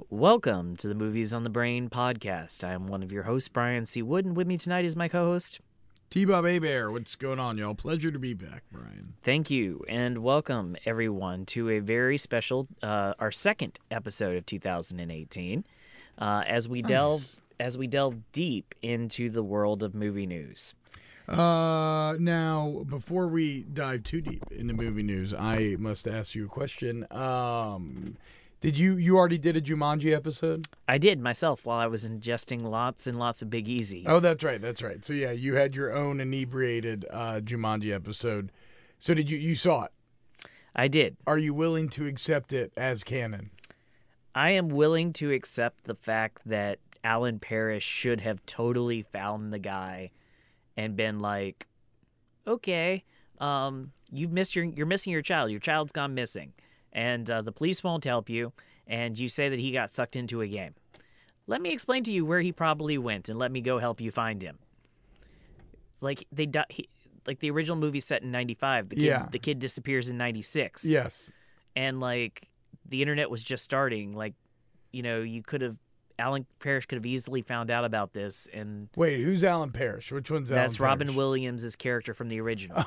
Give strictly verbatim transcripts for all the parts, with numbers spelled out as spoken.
Welcome to the Movies on the Brain podcast. I am one of your hosts, Brian C. Wood, and with me tonight is my co-host, T-Bob A-Bear. What's going on, y'all? Pleasure to be back, Brian. Thank you, and welcome everyone to a very special, uh, our second episode of two thousand eighteen, uh, as we Nice. delve as we delve deep into the world of movie news. Uh, now, before we dive too deep into movie news, I must ask you a question. Um, did you you already did a Jumanji episode? I did myself while I was ingesting lots and lots of Big Easy. Oh, that's right, that's right. So yeah, you had your own inebriated uh, Jumanji episode. So did you you saw it? I did. Are you willing to accept it as canon? I am willing to accept the fact that Alan Parrish should have totally found the guy and been like, okay, um, you've missed your, you're missing your child. Your child's gone missing, and uh, the police won't help you, and you say that he got sucked into a game. Let me explain to you where he probably went, and let me go help you find him. It's like they di- he, like the original movie set in ninety-five. The kid, Yeah. the kid disappears in ninety-six. Yes. And like the internet was just starting. Like, you know, you could have Alan Parrish could have easily found out about this, and Wait, who's Alan Parrish? Which one's Alan that's Robin Parrish? Williams' character from the original.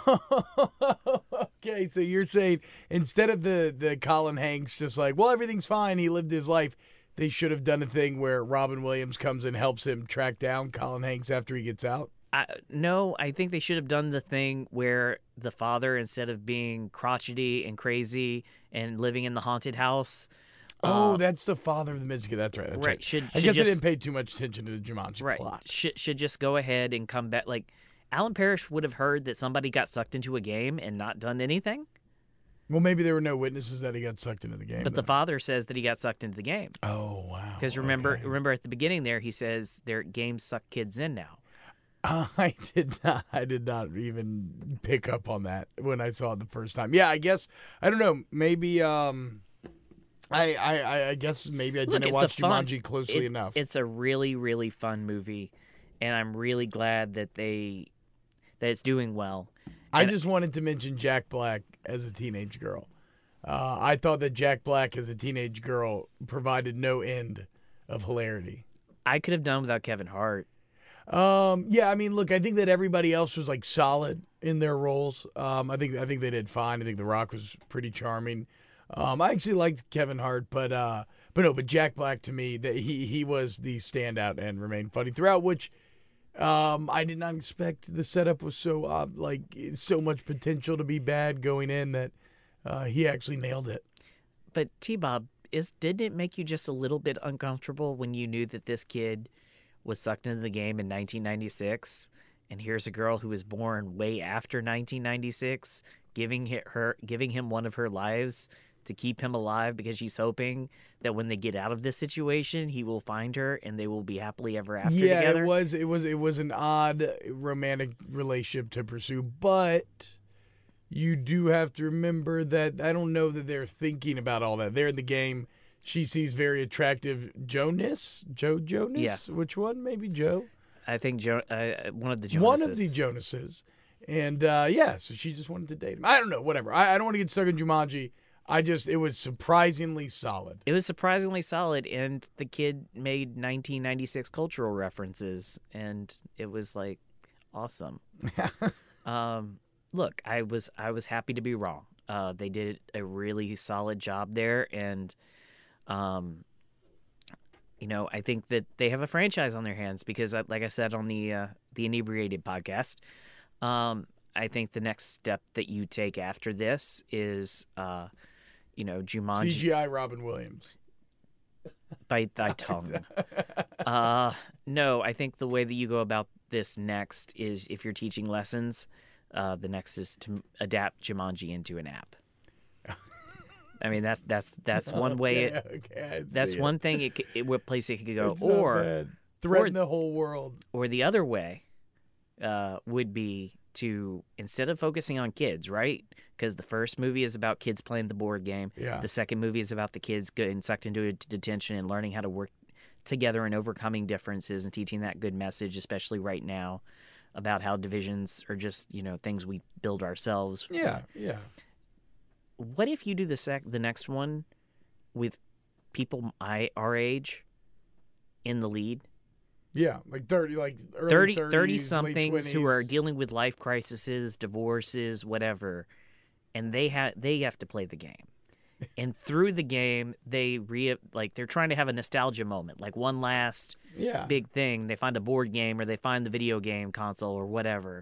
Okay, so you're saying instead of the, the Colin Hanks just like, well, everything's fine, he lived his life, they should have done a thing where Robin Williams comes and helps him track down Colin Hanks after he gets out? I, no, I think they should have done the thing where the father, instead of being crotchety and crazy and living in the haunted house, Oh, uh, that's the father of the Michigan. That's right. That's right, right. should- I should guess just- I didn't pay too much attention to the Jumanji right, plot. should should just go ahead and come back. Like Alan Parrish would have heard that somebody got sucked into a game and not done anything. Well, maybe there were no witnesses that he got sucked into the game. But the then. father says that he got sucked into the game. Oh, wow. Because remember, okay. remember at the beginning there, he says their games suck kids in now. I did not. I did not even pick up on that when I saw it the first time. Yeah, I guess I don't know. Maybe um, I I I guess maybe I Look, didn't it's a watch fun- Jumanji closely it- enough. It's a really, really fun movie, and I'm really glad that they that it's doing well. I and- just wanted to mention Jack Black as a teenage girl. Uh, I thought that Jack Black as a teenage girl provided no end of hilarity. I could have done without Kevin Hart. Um, yeah, I mean, look, I think that everybody else was like solid in their roles. Um, I think I think they did fine. I think The Rock was pretty charming. Um, I actually liked Kevin Hart, but uh, but no, but Jack Black to me, that he he was the standout and remained funny throughout. Which um, I did not expect. The setup was so uh, like so much potential to be bad going in that uh, he actually nailed it. But T-Bob, is didn't it make you just a little bit uncomfortable when you knew that this kid was sucked into the game in nineteen ninety-six, and here's a girl who was born way after nineteen ninety-six, giving hi- her giving him one of her lives to keep him alive because she's hoping that when they get out of this situation, he will find her and they will be happily ever after yeah, together. it was it was it was an odd romantic relationship to pursue, but you do have to remember that I don't know that they're thinking about all that. They're in the game. She sees very attractive Jonas, Joe Jonas. Yeah. Which one? Maybe Joe. I think jo- uh, one of the Jonases. One of the Jonases. And uh, yeah, so she just wanted to date him. I don't know. Whatever. I, I don't want to get stuck in Jumanji. I just it was surprisingly solid. It was surprisingly solid, and the kid made nineteen ninety-six cultural references, and it was like awesome. um, look, I was I was happy to be wrong. Uh, they did a really solid job there, and um, you know, I think that they have a franchise on their hands because, uh, like I said on the uh, the Inebriated podcast, um, I think the next step that you take after this is, uh, you know, Jumanji. C G I Robin Williams. Bite thy tongue. uh, no, I think the way that you go about this next is if you're teaching lessons, uh, the next is to adapt Jumanji into an app. I mean, that's that's that's one way. It, Okay, okay, I that's see one it. thing. It, c- it what place it could go, It's not or bad. Threaten or- the whole world. or the other way uh, would be to, instead of focusing on kids, right? Because the first movie is about kids playing the board game. Yeah. The second movie is about the kids getting sucked into a detention and learning how to work together and overcoming differences and teaching that good message, especially right now, about how divisions are just, you know, things we build ourselves. Yeah, yeah. What if you do the sec- the next one with people my our age in the lead. Yeah, like thirty, like early thirty, thirties, thirty late somethings who are twenties. dealing with life crises, divorces, whatever, and they have they have to play the game. And through the game, they re like they're trying to have a nostalgia moment, like one last Yeah. big thing. They find a board game or they find the video game console or whatever,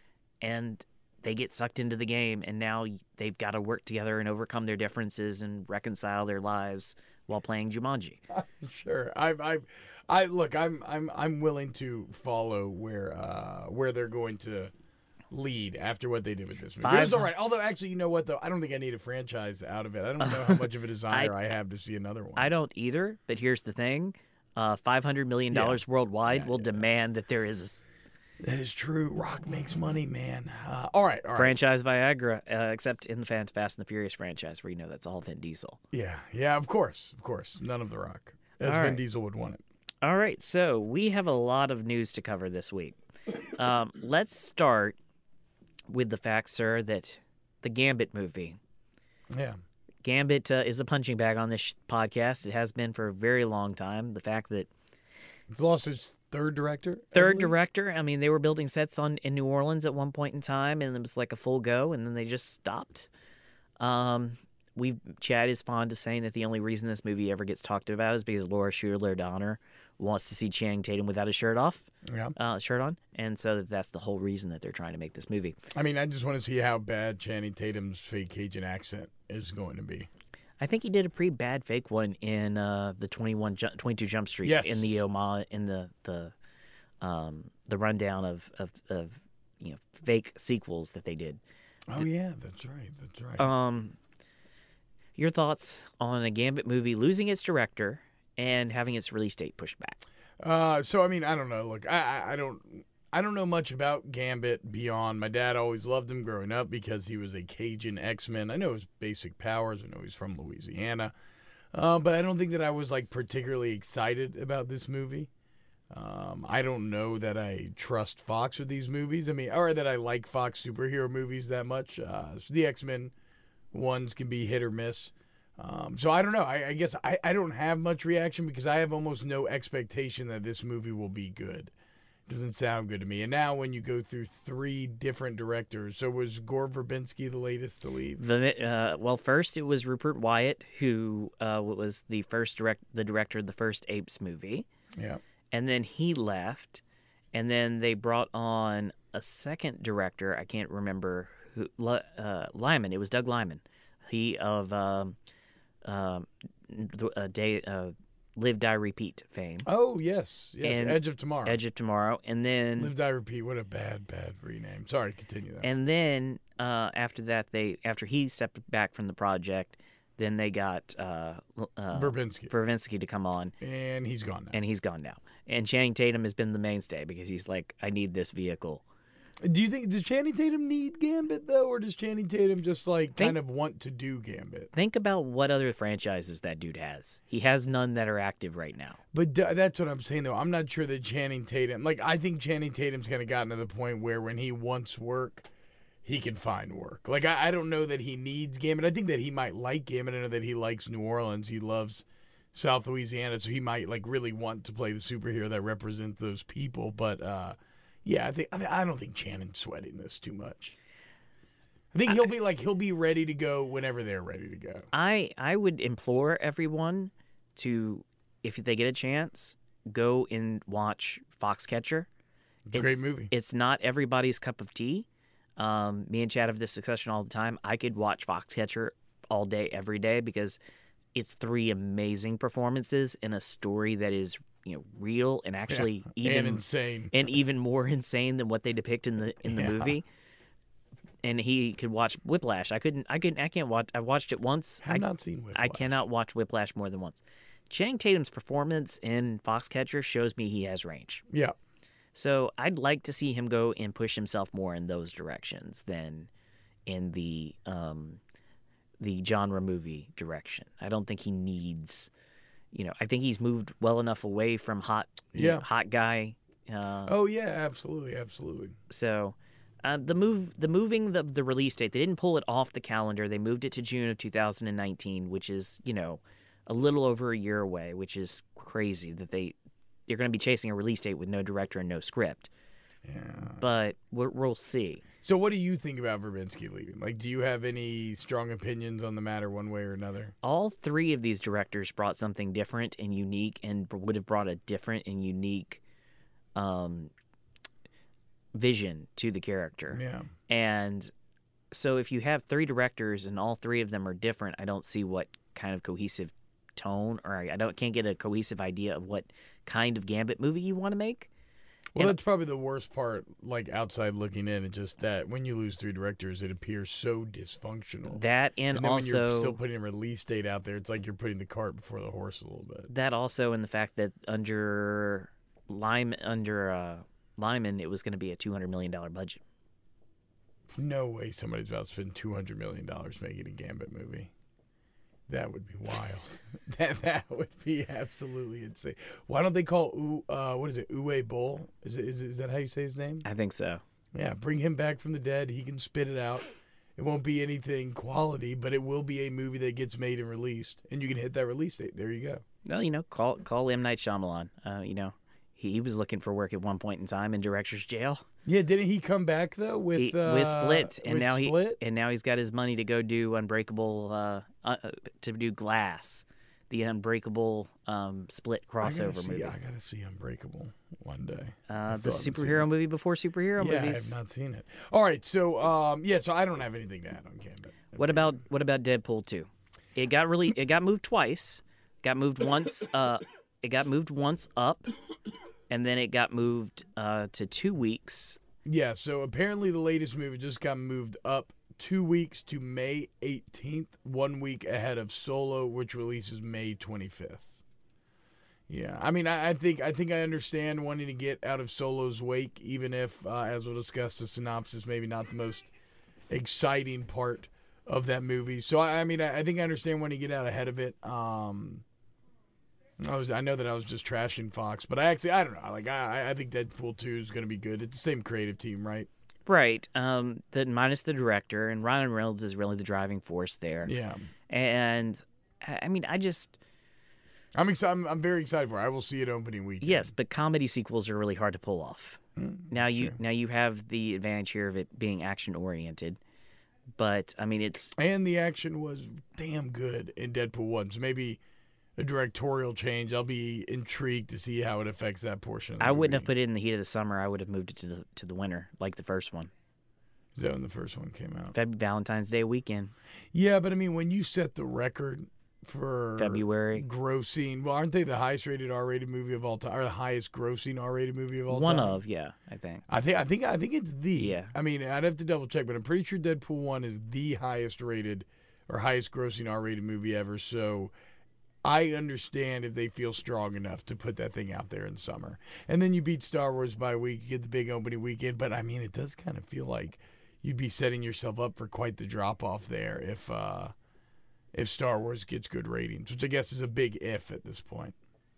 and they get sucked into the game. And now they've got to work together and overcome their differences and reconcile their lives while playing Jumanji. Sure. I've, I've, I look. I'm, I'm, I'm willing to follow where, uh, where they're going to lead after what they did with this movie. Five- It was all right. Although, actually, you know what though? I don't think I need a franchise out of it. I don't know how much of a desire I, I have to see another one. I don't either. But here's the thing: uh, five hundred million dollars Yeah. worldwide Yeah, will yeah. demand that there is That is true. Rock makes money, man. Uh, all right, all a right. franchise Viagra, uh, except in the Fan- Fast and the Furious franchise, where you know that's all Vin Diesel. Yeah, yeah. Of course, of course. None of the Rock, as All Vin right. Diesel would want it. All right, so we have a lot of news to cover this week. Um, let's start with the fact, sir, that the Gambit movie. Yeah. Gambit uh, is a punching bag on this sh- podcast. It has been for a very long time. The fact that It's lost its third director. I third believe? director, I mean, they were building sets on in New Orleans at one point in time, and it was like a full go, and then they just stopped. Um, we Chad is fond of saying that the only reason this movie ever gets talked about is because Laura Schuler Donner wants to see Channing Tatum without his shirt off, Yeah. uh, shirt on, and so that's the whole reason that they're trying to make this movie. I mean, I just want to see how bad Channing Tatum's fake Cajun accent is going to be. I think he did a pretty bad fake one in uh, the twenty-one, Ju- twenty-two Jump Street Yes. in the Oma in the the um, the rundown of, of of you know fake sequels that they did. Oh yeah, that's right. That's right. Um, your thoughts on a Gambit movie losing its director and having its release date pushed back? Uh, so I mean, I don't know. Look, I, I I don't I don't know much about Gambit beyond my dad always loved him growing up because he was a Cajun X-Men. I know his basic powers. I know he's from Louisiana, uh, but I don't think that I was like particularly excited about this movie. Um, I don't know that I trust Fox with these movies. I mean, or that I like Fox superhero movies that much. Uh, so the X-Men ones can be hit or miss. Um, so I don't know. I, I guess I, I don't have much reaction because I have almost no expectation that this movie will be good. It doesn't sound good to me. And now when you go through three different directors, so was Gore Verbinski the latest to leave? The, uh, well, first it was Rupert Wyatt, who uh, was the first direct the director of the first Apes movie, Yeah. and then he left, and then they brought on a second director. I can't remember who. Uh, Lyman. It was Doug Lyman. He of um, um, uh, day uh, Live Die Repeat fame. Oh yes, yes. And Edge of Tomorrow. Edge of Tomorrow, and then Live Die Repeat. What a bad, bad rename. Sorry, continue that. and then uh, after that, they after he stepped back from the project, then they got uh, uh, Verbinski. Verbinsky to come on, and he's gone now. and he's gone now. And Channing Tatum has been the mainstay because he's like, I need this vehicle. Do you think does Channing Tatum need Gambit though, or does Channing Tatum just like Think- kind of want to do Gambit? Think about what other franchises that dude has. He has none that are active right now. But d- that's what I'm saying though. I'm not sure that Channing Tatum, like I think Channing Tatum's kind of gotten to the point where when he wants work, he can find work. Like I, I don't know that he needs Gambit. I think that he might like Gambit. I know that he likes New Orleans. He loves South Louisiana, so he might like really want to play the superhero that represents those people. But uh, yeah, I think I, th- I don't think Channing's sweating this too much. I think he'll be like he'll be ready to go whenever they're ready to go. I I would implore everyone to, if they get a chance, go and watch Foxcatcher. It's a great movie. It's not everybody's cup of tea. Um, me and Chad have this discussion all the time. I could watch Foxcatcher all day, every day, because it's three amazing performances in a story that is, you know, real and actually Yeah, even and insane. and even more insane than what they depict in the in the Yeah. movie. And he could watch Whiplash. I couldn't. I couldn't. I can't watch. I watched it once. Have I, not seen Whiplash. I cannot watch Whiplash more than once. Channing Tatum's performance in Foxcatcher shows me he has range. Yeah. So I'd like to see him go and push himself more in those directions than in the um, the genre movie direction. I don't think he needs, you know, I think he's moved well enough away from hot, you Yeah. know, hot guy. Uh, Oh yeah, absolutely, absolutely. So uh, the move, the moving the the release date, they didn't pull it off the calendar. They moved it to June of two thousand nineteen, which is, you know, a little over a year away, which is crazy that they they're going to be chasing a release date with no director and no script. Yeah. But we'll, we'll see. So what do you think about Verbinski leaving? Like, do you have any strong opinions on the matter one way or another? All three of these directors brought something different and unique, and would have brought a different and unique um, vision to the character. Yeah. And so if you have three directors and all three of them are different, I don't see what kind of cohesive tone, or I don't can't get a cohesive idea of what kind of Gambit movie you want to make. Well, And- that's probably the worst part, like, outside looking in. It's just that when you lose three directors, it appears so dysfunctional. That and, and then also when you're still putting a release date out there, it's like you're putting the cart before the horse a little bit. that also and the fact that under Lyman, under uh, Lyman, it was going to be a two hundred million dollars budget. No way somebody's about to spend two hundred million dollars making a Gambit movie. That would be wild. that that would be absolutely insane. Why don't they call U, uh what is it Uwe Boll? Is it is, is that how you say his name? I think so. Yeah, bring him back from the dead. He can spit it out. It won't be anything quality, but it will be a movie that gets made and released, and you can hit that release date. There you go. Well, you know, call call M. Night Shyamalan. Uh, you know, he, he was looking for work at one point in time in director's jail. Yeah, didn't he come back though with He, uh, with Split, and with now Split? he and now he's got his money to go do Unbreakable, uh, uh, to do Glass, the Unbreakable um, Split I gotta crossover see, movie. I gotta see Unbreakable one day. Uh, I the still haven't seen superhero it. movie before superhero Yeah, movies. I have not seen it. All right, so um, yeah, so I don't have anything to add on Gambit. What about what about Deadpool two? It got really it got moved twice. Got moved once. Uh, it got moved once up, and then it got moved uh, to two weeks. Yeah, so apparently the latest movie just got moved up two weeks to May eighteenth, one week ahead of Solo, which releases May twenty-fifth. Yeah, I mean, I, I think I think I understand wanting to get out of Solo's wake, even if, uh, as we'll discuss, the synopsis maybe not the most exciting part of that movie. So I, I mean, I, I think I understand wanting to get out ahead of it. Um, I was I know that I was just trashing Fox, but I actually I don't know. Like I I think Deadpool two is going to be good. It's the same creative team, right? Right. Um. The minus the director, and Ryan Reynolds is really the driving force there. Yeah. And I I mean, I just I'm excited. I'm, I'm very excited for it. I will see it opening weekend. yes, but comedy sequels are really hard to pull off. Mm, Now that's you true. now you have the advantage here of it being action oriented, but I mean it's And the action was damn good in Deadpool one. So maybe a directorial change. I'll be intrigued to see how it affects that portion. Of the I wouldn't have movie. put it in the heat of the summer. I would have moved it to the to the winter, like the first one, Is that when the first one came out? Feb- Valentine's Day weekend, Yeah, but I mean, when you set the record for February. grossing, well, aren't they the highest rated R rated movie of all time, or the highest grossing R rated movie of all One time? of, yeah, I think. I think I think I think it's the. Yeah. I mean, I'd have to double check, but I'm pretty sure Deadpool one is the highest rated or highest grossing R rated movie ever. So I understand if they feel strong enough to put that thing out there in summer. And then you beat Star Wars by a week, you get the big opening weekend, but I mean, it does kind of feel like you'd be setting yourself up for quite the drop off there if uh if Star Wars gets good ratings, which I guess is a big if at this point.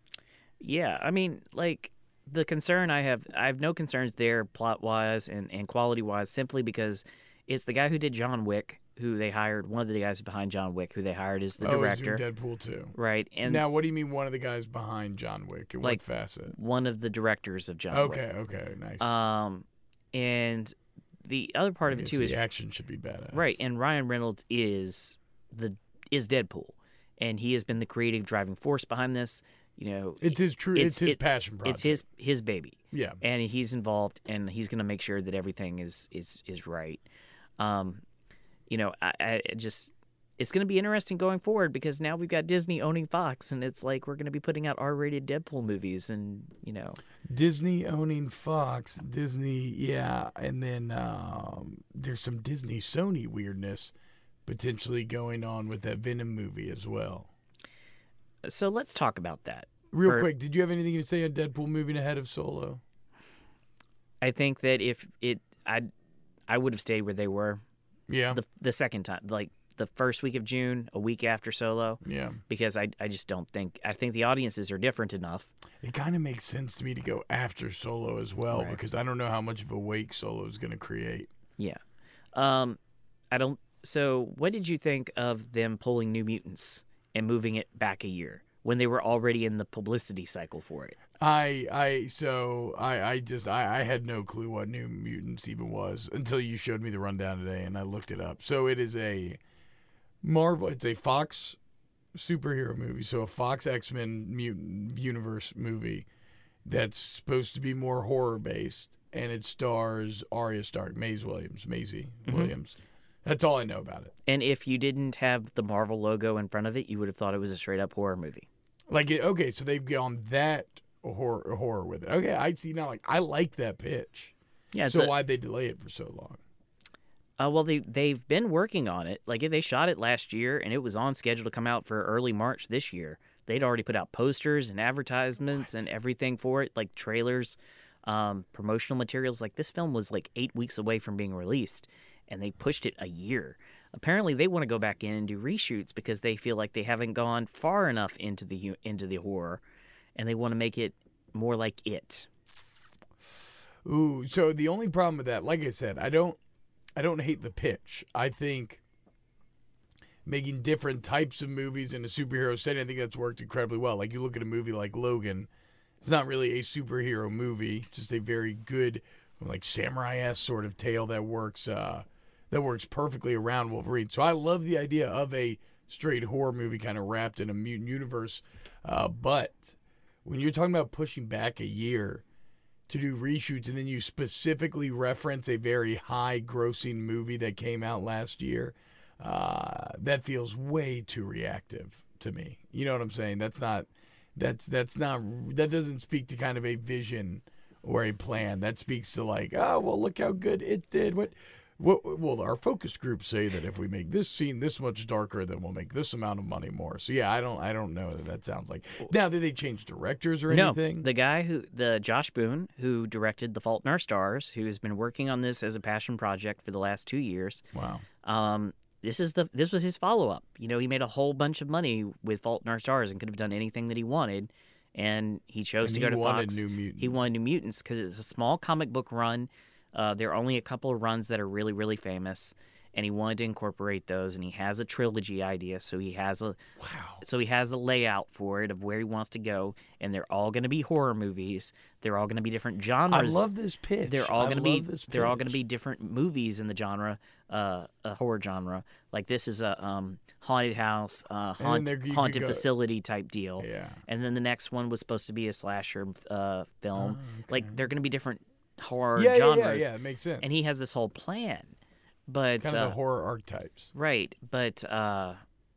Yeah, I mean, like the concern I have, I have no concerns there plot wise and, and quality wise, simply because it's the guy who did John Wick, who they hired, one of the guys behind John Wick, who they hired as the oh, director, he's doing Deadpool two. right? And Now, what do you mean one of the guys behind John Wick? In Like, what facet? one of the directors of John Okay, okay, nice. Wick. Um, and the other part of I it guess too the is action should be badass. right, and Ryan Reynolds is the is Deadpool, and he has been the creative driving force behind this. You know, It's his true. It's- It's, his it- passion project. it's his his baby. Yeah. And he's involved, and he's going to make sure that everything is is is right. Um, you know, I, I just it's going to be interesting going forward because now we've got Disney owning Fox, and it's like we're going to be putting out R-rated Deadpool movies, and you know, Disney owning Fox. Disney, yeah, and then um, there's some Disney Sony weirdness potentially going on with that Venom movie as well. so let's talk about that. Real For- quick, did you have anything to say on Deadpool moving ahead of Solo? I think that if it, I, I would have stayed where they were Yeah. the the second time, like the first week of June, a week after Solo, yeah. because I I just don't think I think the audiences are different enough. It kind of makes sense to me to go after Solo as well Right. because I don't know how much of a wake Solo is going to create. Yeah. Um, I don't. So, what did you think of them pulling New Mutants and moving it back a year when they were already in the publicity cycle for it. I I so I I just I, I had no clue what New Mutants even was until you showed me the rundown today, and I looked it up. So it is a Marvel. It's a Fox superhero movie. So a Fox X-Men mutant universe movie that's supposed to be more horror based, and it stars Arya Stark, Maisie Williams, Maisie mm-hmm. Williams. That's all I know about it. And if you didn't have the Marvel logo in front of it, you would have thought it was a straight up horror movie. Like it, okay, so they've gone that horror horror with it. Okay, I see now. Like I like that pitch. Yeah. So a, why'd they delay it for so long? Uh, well, they they've been working on it. Like they shot it last year, and it was on schedule to come out for early March this year. They'd already put out posters and advertisements what? and everything for it, like trailers, um, promotional materials. Like this film was like eight weeks away from being released, and they pushed it a year. Apparently, they want to go back in and do reshoots because they feel like they haven't gone far enough into the into the horror, and they want to make it more like It. Ooh, so the only problem with that, like I said, I don't, I don't hate the pitch. I think making different types of movies in a superhero setting, I think that's worked incredibly well. Like you look at a movie like Logan, it's not really a superhero movie, just a very good, like samurai-esque sort of tale that works, uh, that works perfectly around Wolverine. So I love the idea of a straight horror movie kind of wrapped in a mutant universe. Uh, but when you're talking about pushing back a year to do reshoots, and then you specifically reference a very high-grossing movie that came out last year, uh, that feels way too reactive to me. You know what I'm saying? That's not, that's that's not, that doesn't speak to kind of a vision or a plan. That speaks to like, oh well, look how good it did. What, what? Well, our focus groups say that if we make this scene this much darker, then we'll make this amount of money more. So yeah, I don't, I don't know that that sounds like. Now, did they change directors or no, anything? The guy who, the Josh Boone, who directed The Fault in Our Stars, who has been working on this as a passion project for the last two years. Wow. Um, this is the this was his follow up. You know, he made a whole bunch of money with Fault in Our Stars and could have done anything that he wanted, and he chose And to he go to wanted Fox. New Mutants. He wanted New Mutants because it's a small comic book run. Uh, there are only a couple of runs that are really, really famous, and he wanted to incorporate those. And he has a trilogy idea, so he has a Wow. so he has a layout for it of where he wants to go, and they're all going to be horror movies. They're all going to be different genres. I love this pitch. They're all going to be this they're all pitch. going to be different movies in the genre, uh, a horror genre. Like this is a um, haunted house, uh, haunt, there you could haunted go- facility type deal. Yeah. And then the next one was supposed to be a slasher uh, film. Oh, okay. Like they're going to be different horror Yeah, yeah, genres. yeah, yeah. It makes sense. And he has this whole plan, but kind of uh, the horror archetypes. right. But uh,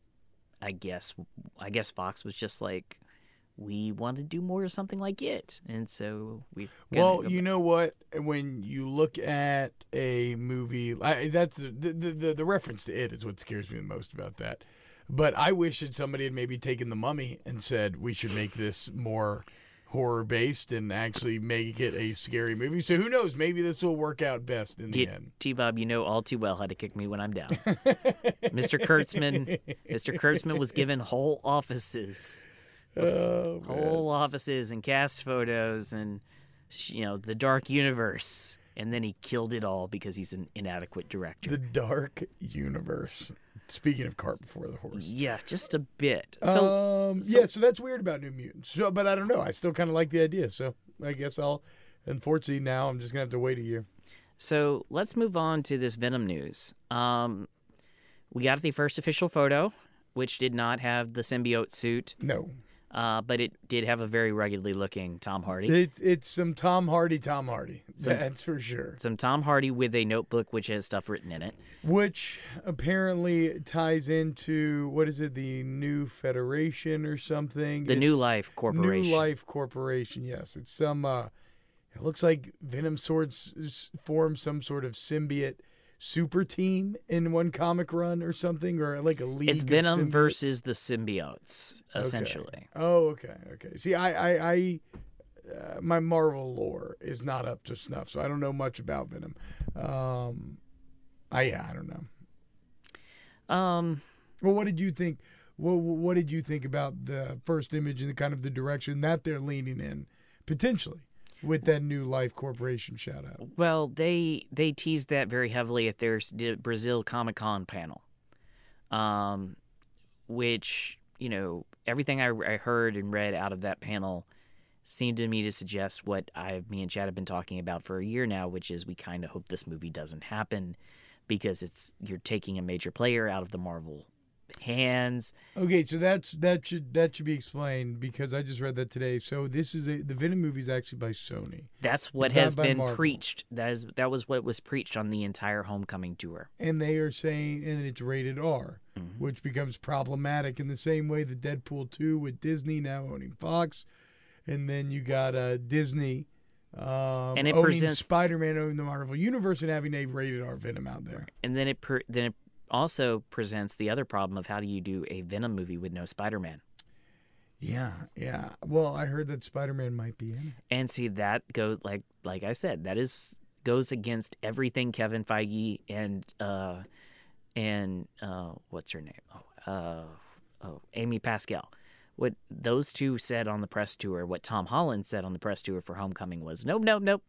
I guess I guess Fox was just like, we want to do more of something like It, and so we. Well, you know what? When you look at a movie, I, that's the, the the the reference to It is what scares me the most about that. But I wish that somebody had maybe taken The Mummy and said we should make this more horror based and actually make it a scary movie. So who knows? Maybe this will work out best in the T- end. T-Bob, you know all too well how to kick me when I'm down. Mister Kurtzman, Mister Kurtzman was given whole offices, Oh, man. whole offices and cast photos and you know the dark universe, and then he killed it all because he's an inadequate director. The dark universe. Speaking of cart before the horse. Yeah, just a bit. So, um, so- yeah, so that's weird about New Mutants. So, but I don't know. I still kind of like the idea. So I guess I'll, unfortunately, now I'm just going to have to wait a year. so let's move on to this Venom news. Um, we got the first official photo, which did not have the symbiote suit. No. Uh, but it did have a very ruggedly looking Tom Hardy. It, it's some Tom Hardy, Tom Hardy. Some- That's for sure. Some Tom Hardy with a notebook which has stuff written in it. Which apparently ties into, what is it, the New Federation or something? The It's New Life Corporation. New Life Corporation, yes. It's some, uh, it looks like Venom swords form some sort of symbiote super team in one comic run or something, or like a league. It's of Venom symbiotes. versus the symbiotes, essentially. Okay. Oh, okay, okay. See, I, I, I uh, my Marvel lore is not up to snuff, so I don't know much about Venom. Um, I yeah, I don't know. Um, Well, what did you think? What what did you think about the first image and the kind of the direction that they're leaning in potentially with that New Life Corporation shout out? well, they they teased that very heavily at their Brazil Comic Con panel, um, which you know, everything I, I heard and read out of that panel seemed to me to suggest what I, me and Chad have been talking about for a year now, which is we kind of hope this movie doesn't happen because it's you're taking a major player out of the Marvel hands. Okay, so that's that should that should be explained because I just read that today. So this is a the Venom movie is actually by Sony. That's what It's not has by been Marvel. preached. That is that was what was preached on the entire Homecoming tour. And they are saying, and it's rated R, Mm-hmm. which becomes problematic in the same way that Deadpool two with Disney now owning Fox, and then you got uh, Disney um, And it owning presents- Spider-Man, owning the Marvel Universe, and having a rated R Venom out there. And then it per, then it also presents the other problem of how do you do a Venom movie with no Spider-Man? Yeah, yeah. Well, I heard that Spider-Man might be in it. And see that goes like like I said, that is goes against everything Kevin Feige and uh and uh what's her name? Oh, uh oh, Amy Pascal. What those two said on the press tour, what Tom Holland said on the press tour for Homecoming was nope, nope, nope.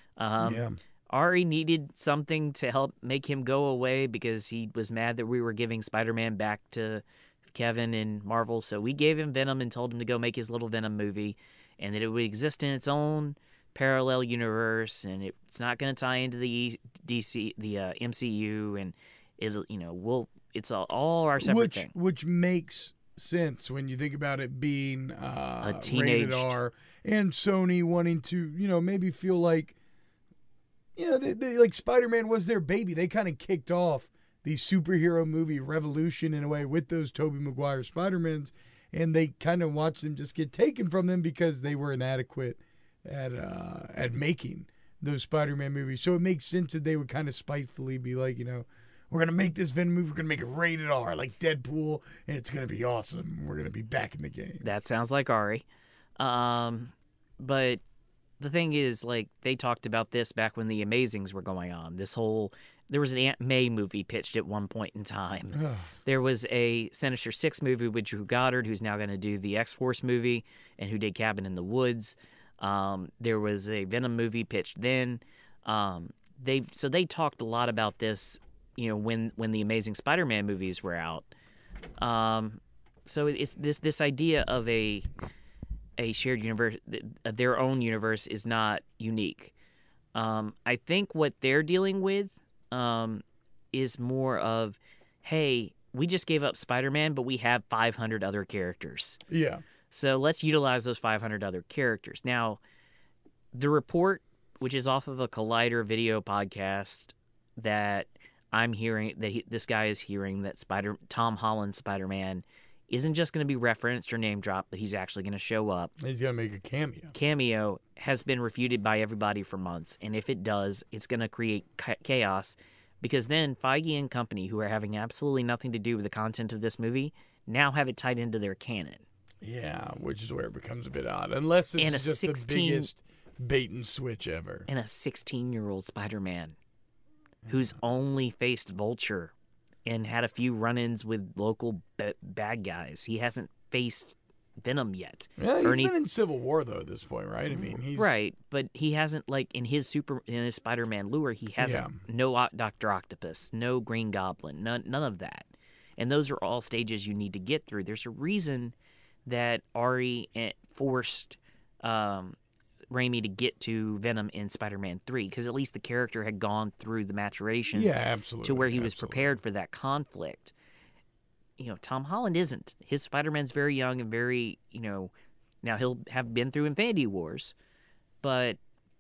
Um yeah. Ari needed something to help make him go away because he was mad that we were giving Spider-Man back to Kevin and Marvel. So we gave him Venom and told him to go make his little Venom movie and that it would exist in its own parallel universe and it's not going to tie into the D C, the uh, M C U, and it'll, you know, we'll, it's all, all our separate which, thing. Which makes sense when you think about it being uh, A teenage- rated R and Sony wanting to, you know, maybe feel like, you know, they, they, like Spider-Man was their baby. They kind of kicked off the superhero movie revolution in a way with those Tobey Maguire Spider-Mans, and they kind of watched them just get taken from them because they were inadequate at uh, at making those Spider-Man movies. So it makes sense that they would kind of spitefully be like, you know, we're going to make this Venom movie, we're going to make it rated R like Deadpool, and it's going to be awesome. We're going to be back in the game. That sounds like Ari. Um, but the thing is, like, they talked about this back when the Amazings were going on. This whole, there was an Aunt May movie pitched at one point in time. There was a Sinister Six movie with Drew Goddard, who's now going to do the X-Force movie, and who did Cabin in the Woods. Um, there was a Venom movie pitched then. Um, they so they talked a lot about this, you know, when when the Amazing Spider-Man movies were out. Um, so it's this this idea of a a shared universe, their own universe, is not unique. Um, I think what they're dealing with um, is more of, hey, we just gave up Spider-Man, but we have five hundred other characters. Yeah. So let's utilize those five hundred other characters. Now, the report, which is off of a Collider video podcast that I'm hearing, that he, this guy is hearing, that Spider Tom Holland Spider-Man isn't just going to be referenced or name dropped, but he's actually going to show up. He's going to make a cameo. Cameo has been refuted by everybody for months, and if it does, it's going to create cha- chaos, because then Feige and company, who are having absolutely nothing to do with the content of this movie, now have it tied into their canon. Yeah, which is where it becomes a bit odd. Unless this And is a just sixteen the biggest bait and switch ever. And a sixteen-year-old Spider-Man who's only faced Vulture and had a few run-ins with local b- bad guys. He hasn't faced Venom yet. Yeah, he's Or any- been in Civil War, though, at this point, right? I mean, he's... Right, but he hasn't, like, in his super in his Spider-Man lure, he hasn't, Yeah. no O- Doctor Octopus, no Green Goblin, none, none of that. And those are all stages you need to get through. There's a reason that Ari eh, forced um, Raimi to get to Venom in Spider-Man three, because at least the character had gone through the maturations Yeah, absolutely. to where he was absolutely. prepared for that conflict. You know, Tom Holland isn't. His Spider-Man's very young and very, you know, now he'll have been through Infinity Wars, but,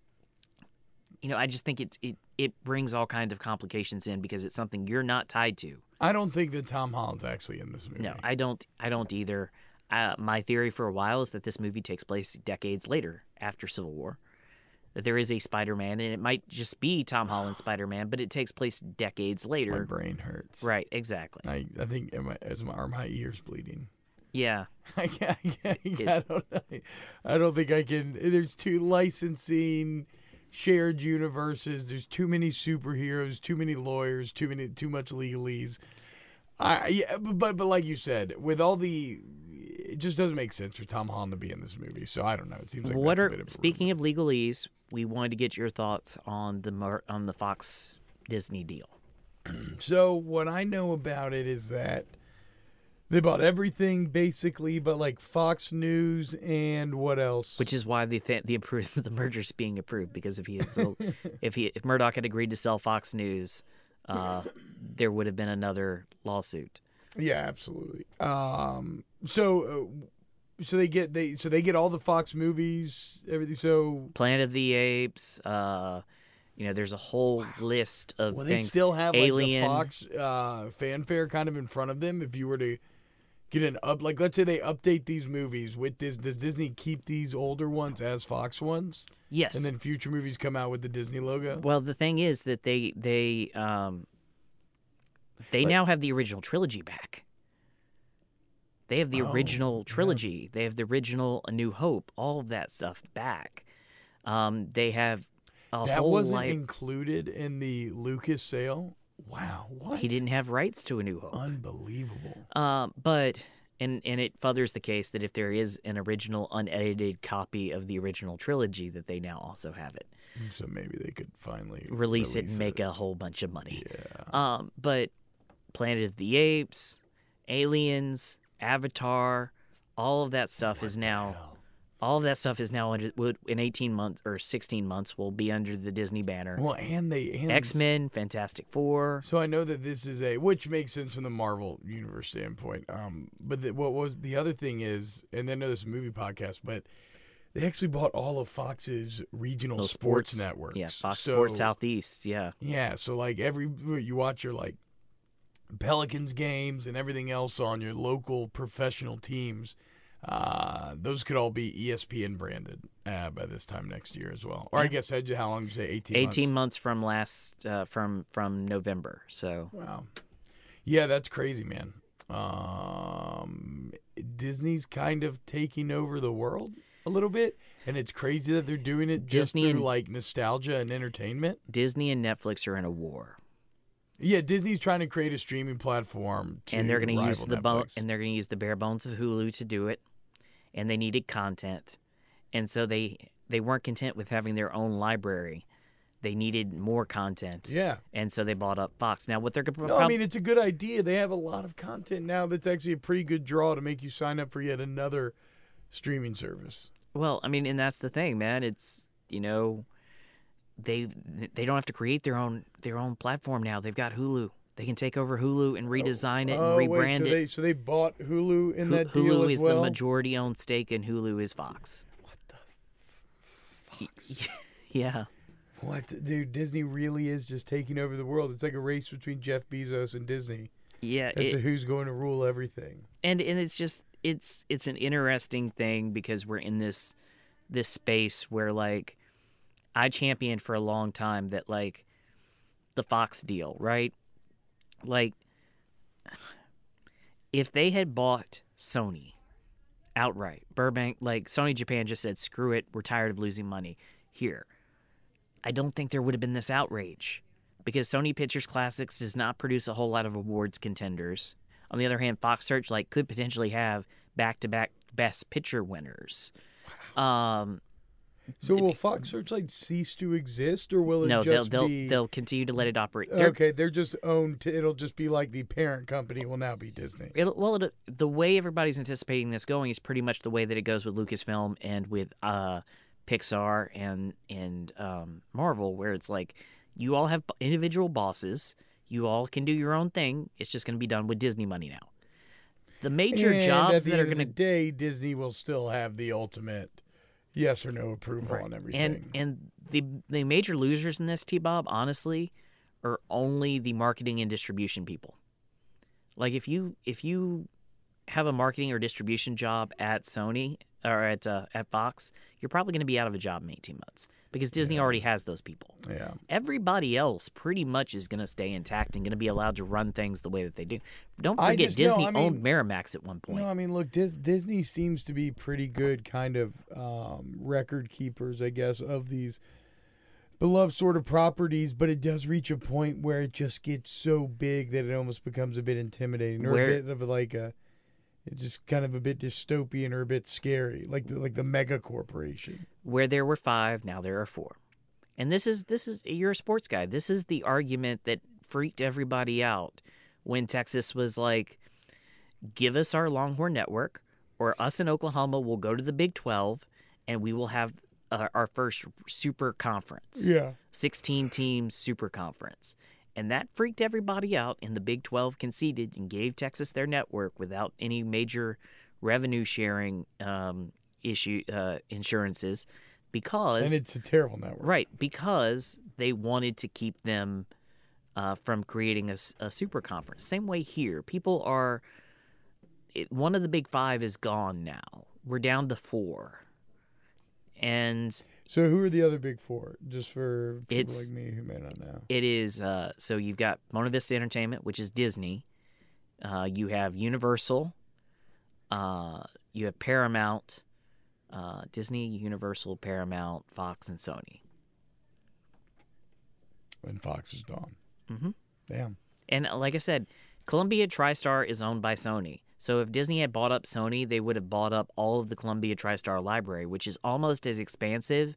you know, I just think it's, it, it brings all kinds of complications in because it's something you're not tied to. I don't think that Tom Holland's actually in this movie. No, I don't. I don't either. Uh, my theory for a while is that this movie takes place decades later, after Civil War. That there is a Spider-Man, and it might just be Tom Holland's Spider-Man, but it takes place decades My later. brain hurts. Right, exactly. I, I think, am I, is my, are my ears bleeding? Yeah. I, can't, I, can't, I, don't, I, I don't think I can. There's two licensing, shared universes. There's too many superheroes, too many lawyers, too many, too much legalese. I, yeah, but but like you said, with all the, it just doesn't make sense for Tom Holland to be in this movie. So I don't know. It seems like What that's are a bit of a speaking of legalese? We wanted to get your thoughts on the Mer- on the Fox Disney deal. So what I know about it is that They bought everything basically, but like Fox News and what else? Which is why the th- the approved, the merger's being approved, because if he had sold, if he if Murdoch had agreed to sell Fox News, uh, there would have been another lawsuit. Yeah, absolutely. Um, so, uh, so they get they so they get all the Fox movies, everything. So Planet of the Apes. Uh, you know, there's a whole list of well, things. they still have Alien. like the Fox uh, fanfare kind of in front of them. If you were to get an up, like let's say they update these movies with this, does Disney keep these older ones as Fox ones? Yes. And then future movies come out with the Disney logo. Well, the thing is that they they um, they But- now have the original trilogy back. They have the Oh, original yeah. trilogy. They have the original A New Hope. All of that stuff back. Um, they have a That whole wasn't life. included in the Lucas sale. Wow, what? He didn't have rights to A New Hope. Unbelievable. Um, but and and it furthers the case that if there is an original unedited copy of the original trilogy, that they now also have it. So maybe they could finally Release it and make it. a whole bunch of money. Yeah. Um, but Planet of the Apes, Aliens, Avatar, all of that stuff is now Hell. all of that stuff is now under would in eighteen months or sixteen months will be under the Disney banner. Well, and they and X-Men, Fantastic Four. So I know that this is a which makes sense from the Marvel universe standpoint. Um, but the, what was the other thing is, and I know this is a movie podcast, but they actually bought all of Fox's regional Those sports, networks. Yeah, Fox So- Sports Southeast. Yeah. Yeah, so like every you watch your like Pelicans games and everything else on your local professional teams. Uh, those could all be E S P N branded uh, by this time next year as well. Or I Yeah. guess how how long did you say? Eighteen. eighteen months? months from last uh, from from November. So Wow. Yeah, that's crazy, man. Um, Disney's kind of taking over the world a little bit, and it's crazy that they're doing it just Disney through and- like nostalgia and entertainment. Disney and Netflix are in a war, Yeah, Disney's trying to create a streaming platform, to and they're going to use rival the bone Netflix. and they're going to use the bare bones of Hulu to do it, and they needed content, and so they they weren't content with having their own library. They needed more content, Yeah. and so they bought up Fox. Now, what they're going No, I mean, it's a good idea. They have a lot of content now that's actually a pretty good draw to make you sign up for yet another streaming service. well, I mean, and that's the thing, man. It's you know, they they don't have to create their own their own platform now. They've got Hulu. They can take over Hulu and redesign it and Oh, wait, rebrand so it. They, so they bought Hulu in Hu- that deal Hulu as is well? the majority owned stake, and Hulu is Fox. What the Fox? Yeah. What, dude? Disney really is just taking over the world. It's like a race between Jeff Bezos and Disney Yeah, as it- to who's going to rule everything. and and it's just it's it's an interesting thing because we're in this this space where like I championed for a long time that like the Fox deal, right? Like if they had bought Sony outright, Burbank, like Sony Japan just said, "Screw it, we're tired of losing money here." I don't think there would have been this outrage because Sony Pictures Classics does not produce a whole lot of awards contenders. On the other hand, Fox Searchlight could potentially have back-to-back Best Picture winners. Um, So will Fox Searchlight cease to exist, or will it no, they'll just they'll be... they'll continue to let it operate. They're- Okay, they're just owned. To, it'll just be like the parent company will now be Disney. It'll, well, it, the way everybody's anticipating this going is pretty much the way that it goes with Lucasfilm and with uh, Pixar and and um, Marvel, where it's like you all have individual bosses, you all can do your own thing. It's just going to be done with Disney money now. The major and jobs at the that are end of going the to day, Disney will still have the ultimate yes or no approval on everything. and and the the major losers in this, T-Bob, honestly, are only the marketing and distribution people. Like if you if you have a marketing or distribution job at Sony or at uh, at Fox, you're probably going to be out of a job in eighteen months because Disney Yeah. already has those people. yeah. Everybody else pretty much is going to stay intact and going to be allowed to run things the way that they do. Don't I forget, just- no, Disney I mean- owned Miramax at one point. No, I mean, look, Dis- Disney seems to be pretty good kind of um, record keepers, I guess, of these beloved sort of properties, but it does reach a point where it just gets so big that it almost becomes a bit intimidating or Where- a bit of like a, it's just kind of a bit dystopian or a bit scary, like the, like the mega corporation. Where there were five, now there are four. And this is this is you're a sports guy. This is the argument that freaked everybody out when Texas was like, give us our Longhorn Network, or us in Oklahoma will go to the Big twelve, and we will have uh, our first super conference. Yeah. sixteen-team super conference. And that freaked everybody out, and the Big twelve conceded and gave Texas their network without any major revenue-sharing um, issue uh, insurances because... And it's a terrible network. Right, because they wanted to keep them uh, from creating a, a super conference. Same way here. People are... It, one of the Big Five is gone now. We're down to four. And... So who are the other Big Four? Just for people It's- like me who may not know. It is, uh, so you've got Buena Vista Entertainment, which is Disney. Uh, you have Universal. Uh, you have Paramount. Uh, Disney, Universal, Paramount, Fox, and Sony. And Fox is gone. Mhm. Damn. And uh, like I said, Columbia TriStar is owned by Sony. So if Disney had bought up Sony, they would have bought up all of the Columbia TriStar library, which is almost as expansive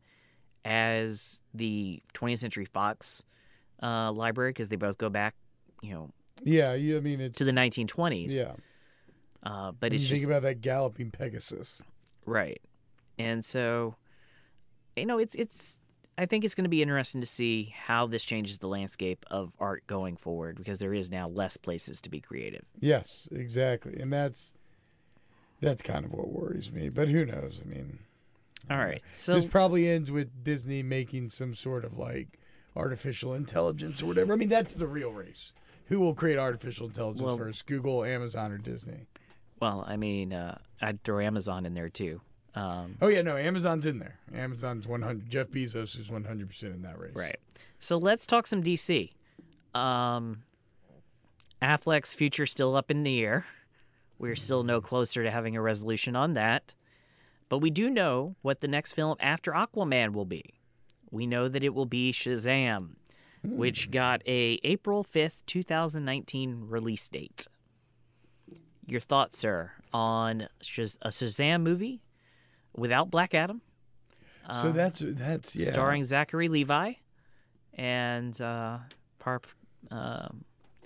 as the twentieth Century Fox uh, library, because they both go back, you know, Yeah, you, I mean, it's... to the nineteen twenties. Yeah. Uh, but When it's you just think about that galloping Pegasus. right, and so you know, it's it's. I think it's going to be interesting to see how this changes the landscape of art going forward, because there is now less places to be creative. Yes, exactly. And that's that's kind of what worries me. But who knows? I mean... All right, so This probably ends with Disney making some sort of like artificial intelligence or whatever. I mean, that's the real race. Who will create artificial intelligence Well- first? Google, Amazon, or Disney? well, I mean, uh, I'd throw Amazon in there too. Um, Oh yeah, no, Amazon's in there. Amazon's one hundred. Jeff Bezos is one hundred percent in that race. Right. So let's talk some D C. Um, Affleck's future still up in the air. We're still no closer to having a resolution on that. But we do know what the next film after Aquaman will be. We know that it will be Shazam, which got a April fifth, twenty nineteen release date. Your thoughts, sir, on Shaz- a Shazam movie without Black Adam? So that's that's yeah. Starring Zachary Levi and uh, par- um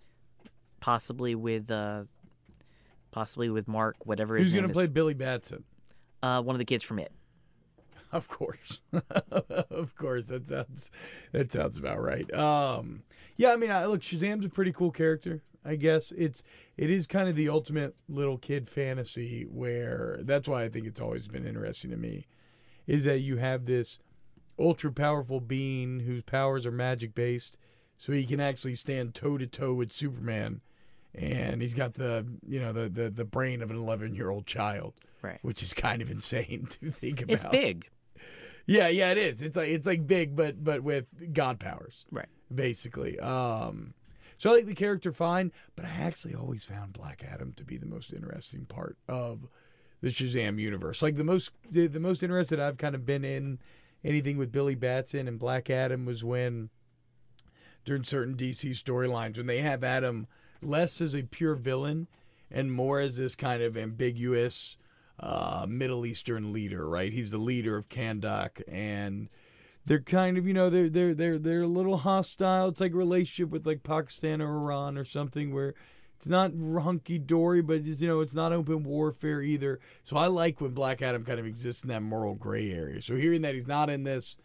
possibly with uh, possibly with Mark, whatever his Who's name gonna is. play Billy Batson? Uh, one of the kids from It. Of course, of course. That sounds that sounds about right. Um, yeah, I mean, I, look, Shazam's a pretty cool character. I guess it's it is kind of the ultimate little kid fantasy, where that's why I think it's always been interesting to me, is that you have this ultra powerful being whose powers are magic based, so he can actually stand toe to toe with Superman, and he's got the you know the the, the brain of an eleven year old child. Right. Which is kind of insane to think about. It's big. Yeah, yeah, it is. It's like it's like big, but but with god powers, Right. basically. Um, so I like the character fine, but I actually always found Black Adam to be the most interesting part of the Shazam universe. Like the most the, the most interested I've kind of been in anything with Billy Batson and Black Adam was when during certain D C storylines when they have Adam less as a pure villain and more as this kind of ambiguous uh, Middle Eastern leader, right? He's the leader of Kahndaq, and they're kind of, you know, they're they're they're they're a little hostile. It's like a relationship with like Pakistan or Iran or something where it's not hunky dory, but it's, you know, it's not open warfare either. So I like when Black Adam kind of exists in that moral gray area. So hearing that he's not in this.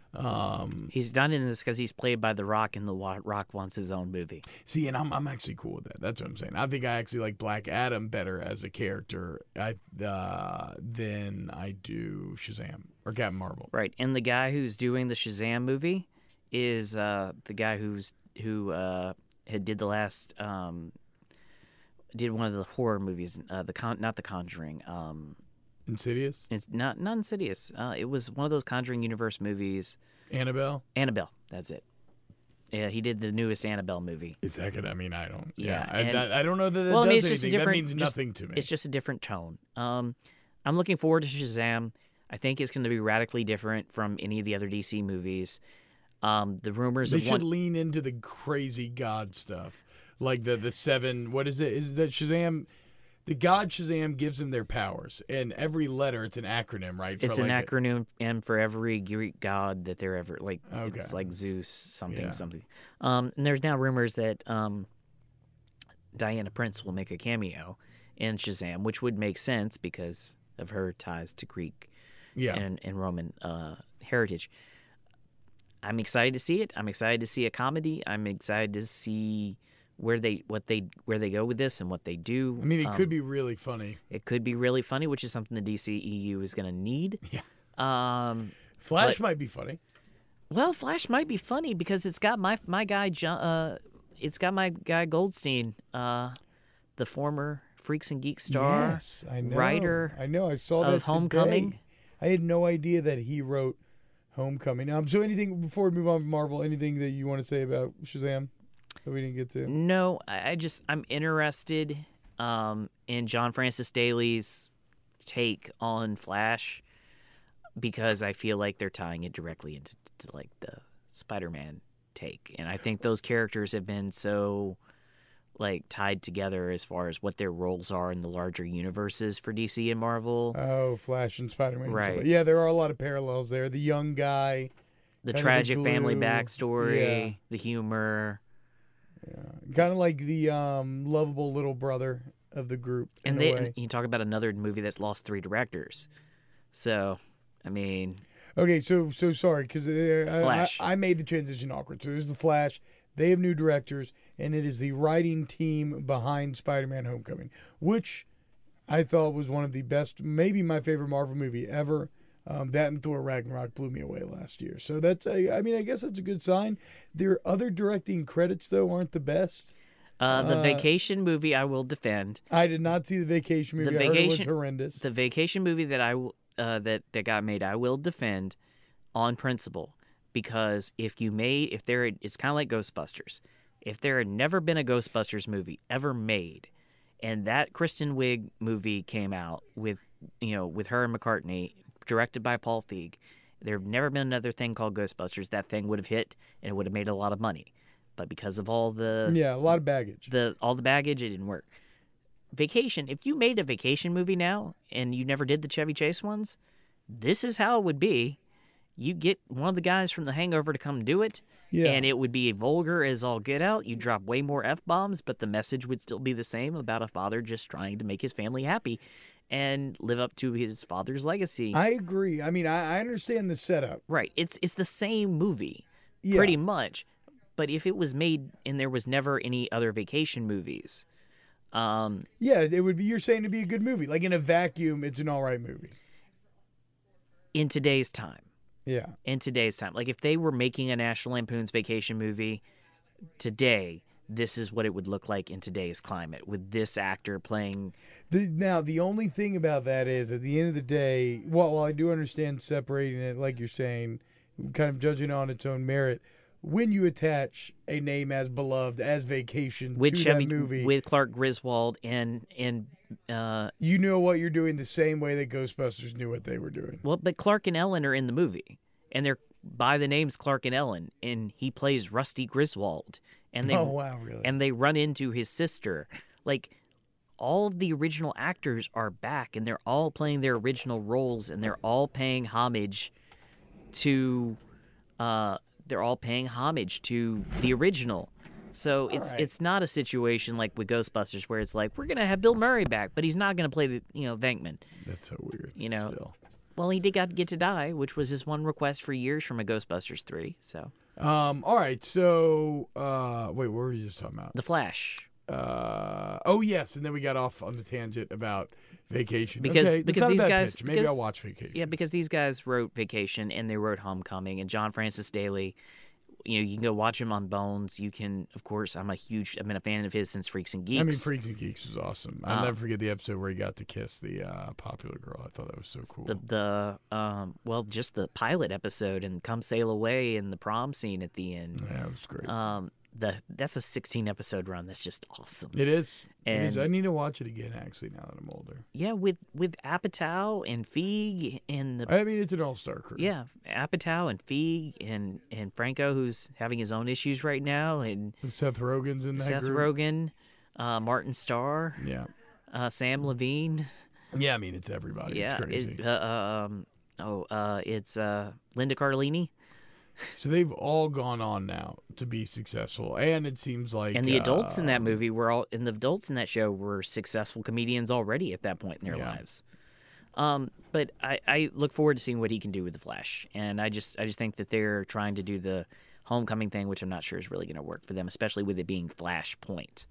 Um, He's done in this because he's played by The Rock, and The Wa- Rock wants his own movie. See, and I'm I'm actually cool with that. That's what I'm saying. I think I actually like Black Adam better as a character I, uh, than I do Shazam or Captain Marvel. Right. And the guy who's doing the Shazam movie is uh, the guy who's who uh, had did the last um, did one of the horror movies. Uh, the con- not the Conjuring. Um, Insidious? it's not not Insidious. Uh, it was one of those Conjuring universe movies. Annabelle? Annabelle. That's it. Yeah, he did the newest Annabelle movie. Is that good? I mean, I don't. Yeah, Yeah, and- I, I, I don't know that that well, I does mean, it's just a anything. different. That means just- nothing to me. It's just a different tone. Um, I'm looking forward to Shazam. I think it's going to be radically different from any of the other D C movies. Um, the rumors they of should one. lean into the crazy God stuff, like the the seven. What is it? Is that Shazam? The God Shazam gives them their powers, and every letter it's an acronym, right? It's for an like a- acronym and for every Greek god that they're ever like. Okay. It's like Zeus something Yeah. something. Um, and there's now rumors that um, Diana Prince will make a cameo in Shazam, which would make sense because of her ties to Greek Yeah. and, and Roman uh, heritage. I'm excited to see it. I'm excited to see a comedy. I'm excited to see where they what they where they go with this and what they do. I mean, it Um, could be really funny. It could be really funny, which is something the D C E U is going to need. Yeah. Um, Flash but- might be funny. well, Flash might be funny because it's got my my guy, Jo- uh, it's got my guy Goldstein, uh, the former Freaks and Geeks star, Yes, I know. writer I know. I saw of that today. Homecoming. I had no idea that he wrote Homecoming. Um, so anything before we move on from Marvel, anything that you want to say about Shazam that we didn't get to? No, I, I just I'm interested um, in John Francis Daly's take on Flash because I feel like they're tying it directly into to like the Spider-Man take, and I think those characters have been so like tied together as far as what their roles are in the larger universes for D C and Marvel. Oh, Flash and Spider-Man. Right. Yeah, there are a lot of parallels there. The young guy, The kind of tragic family glue. backstory, Yeah. the humor, kind of like the um, lovable little brother of the group. In and a they way. and you talk about another movie that's lost three directors. So, I mean, Okay, so so sorry because uh, I- Flash. I, I made the transition awkward. So there's the Flash. They have new directors, and it is the writing team behind Spider-Man: Homecoming, which I thought was one of the best, maybe my favorite Marvel movie ever. Um, that and Thor Ragnarok blew me away last year. So that's a, I mean, I guess that's a good sign. Their other directing credits though aren't the best. uh, the Uh, Vacation movie I will defend. I did not see the Vacation movie. The I heard it was Vacation- horrendous. The Vacation movie that I w- uh, that that got made, I will defend on principle because if you made if there had, it's kind of like Ghostbusters. If there had never been a Ghostbusters movie ever made, and that Kristen Wiig movie came out with you know with her and McCartney, directed by Paul Feig, there had never been another thing called Ghostbusters. That thing would have hit and it would have made a lot of money, but because of all the yeah, a lot of baggage. the all the baggage, it didn't work. Vacation, if you made a Vacation movie now and you never did the Chevy Chase ones, this is how it would be. You get one of the guys from The Hangover to come do it, Yeah. and it would be vulgar as all get out. You drop way more F-bombs, but the message would still be the same about a father just trying to make his family happy and live up to his father's legacy. I agree. I mean, I, I understand the setup. Right. It's it's the same movie, Yeah. pretty much. But if it was made and there was never any other Vacation movies, um, Yeah, it would be. You're saying to be a good movie. Like in a vacuum, it's an all right movie. in today's time, Yeah. in today's time, like if they were making a National Lampoon's Vacation movie today, this is what it would look like in today's climate with this actor playing. The, now, the only thing about that is, at the end of the day, well, while I do understand separating it, like you're saying, kind of judging on its own merit, when you attach a name as beloved as Vacation With to Chevy, that movie, with Clark Griswold and and uh, you know what you're doing the same way that Ghostbusters knew what they were doing. well, but Clark and Ellen are in the movie, and they're by the names Clark and Ellen, and he plays Rusty Griswold, and they Oh, wow, really? and they run into his sister. Like all of the original actors are back, and they're all playing their original roles, and they're all paying homage to. Uh, they're all paying homage to the original. So it's right. it's not a situation like with Ghostbusters where it's like we're gonna have Bill Murray back, but he's not gonna play the you know Venkman. That's so weird. You know, Still. Well, he did got get to die, which was his one request for years from a Ghostbusters three. So Um, all right, so, uh, wait, what were you just talking about? the Flash, Uh, oh, yes, and then we got off on the tangent about Vacation. Because- okay, that's because not a these bad guys- pitch. Maybe because- I'll watch Vacation. yeah, because these guys wrote Vacation and they wrote Homecoming, and John Francis Daly. You know, you can go watch him on Bones. You can, of course, I'm a huge, I've been a fan of his since Freaks and Geeks. I mean, Freaks and Geeks was awesome. I'll Um, never forget the episode where he got to kiss the uh, popular girl. I thought that was so cool. the the um well, just the pilot episode and Come Sail Away and the prom scene at the end. yeah, it was great. Um, the that's a sixteen episode run. That's just awesome. it is. it is. and- I need to watch it again, actually, now that I'm older. Yeah, with with Apatow and Feig and the I mean, it's an all-star crew. yeah Apatow and Feig and and Franco, who's having his own issues right now, and Seth Rogen's in that Seth group. Rogen, uh, Martin Starr, Yeah. uh, Sam Levine. Yeah, I mean, it's everybody. Yeah, it's crazy. it, uh, um, oh, uh, it's uh, Linda Cardellini. So they've all gone on now to be successful, and it seems like And the adults in that um, movie were all, and the adults in that show were successful comedians already at that point in their Yeah. lives. Um, but I, I look forward to seeing what he can do with the Flash, and I just I just think that they're trying to do the Homecoming thing, which I'm not sure is really going to work for them, especially with it being Flashpoint.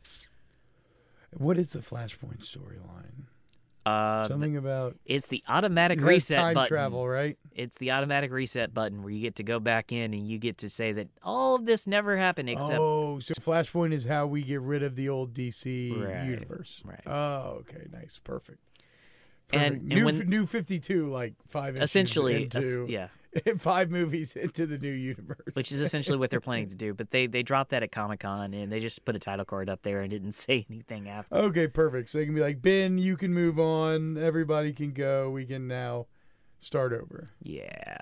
What is the Flashpoint storyline? Uh, Something about it's the automatic that's reset time button. travel, right? It's the automatic reset button where you get to go back in and you get to say that all of this never happened except Oh, so Flashpoint is how we get rid of the old D C Right, universe. right. Oh, okay, nice, perfect. And- Perfect. and new, when- new fifty-two, like five issues essentially, into es- yeah, five movies into the new universe, which is essentially what they're planning to do. But they they dropped that at Comic Con and they just put a title card up there and didn't say anything after. okay, perfect. So they can be like, Ben, you can move on. Everybody can go. We can now start over. Yeah,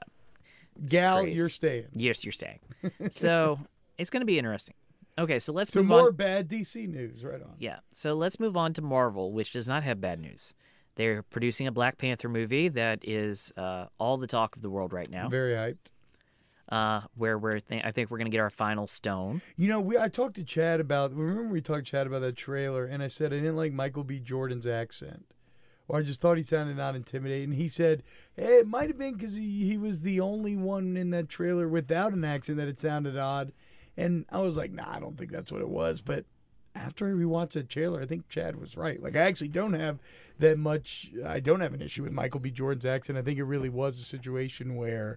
Gal, crazy. you're staying. yes, you're staying. So it's going to be interesting. Okay, so let's Some move more on. bad D C news. Right on. Yeah, so let's move on to Marvel, which does not have bad news. They're producing a Black Panther movie that is uh, all the talk of the world right now. Very hyped. Uh, where we're th- I think we're gonna get our final stone. You know, we I talked to Chad about. Remember we talked to Chad about that trailer, and I said I didn't like Michael B. Jordan's accent, or I just thought he sounded not intimidating. He said, "Hey, it might have been because he, he was the only one in that trailer without an accent that it sounded odd." And I was like, "Nah, I don't think that's what it was." But after I rewatched that trailer, I think Chad was right. Like I actually don't have that much. I don't have an issue with Michael B. Jordan's accent. I think it really was a situation where.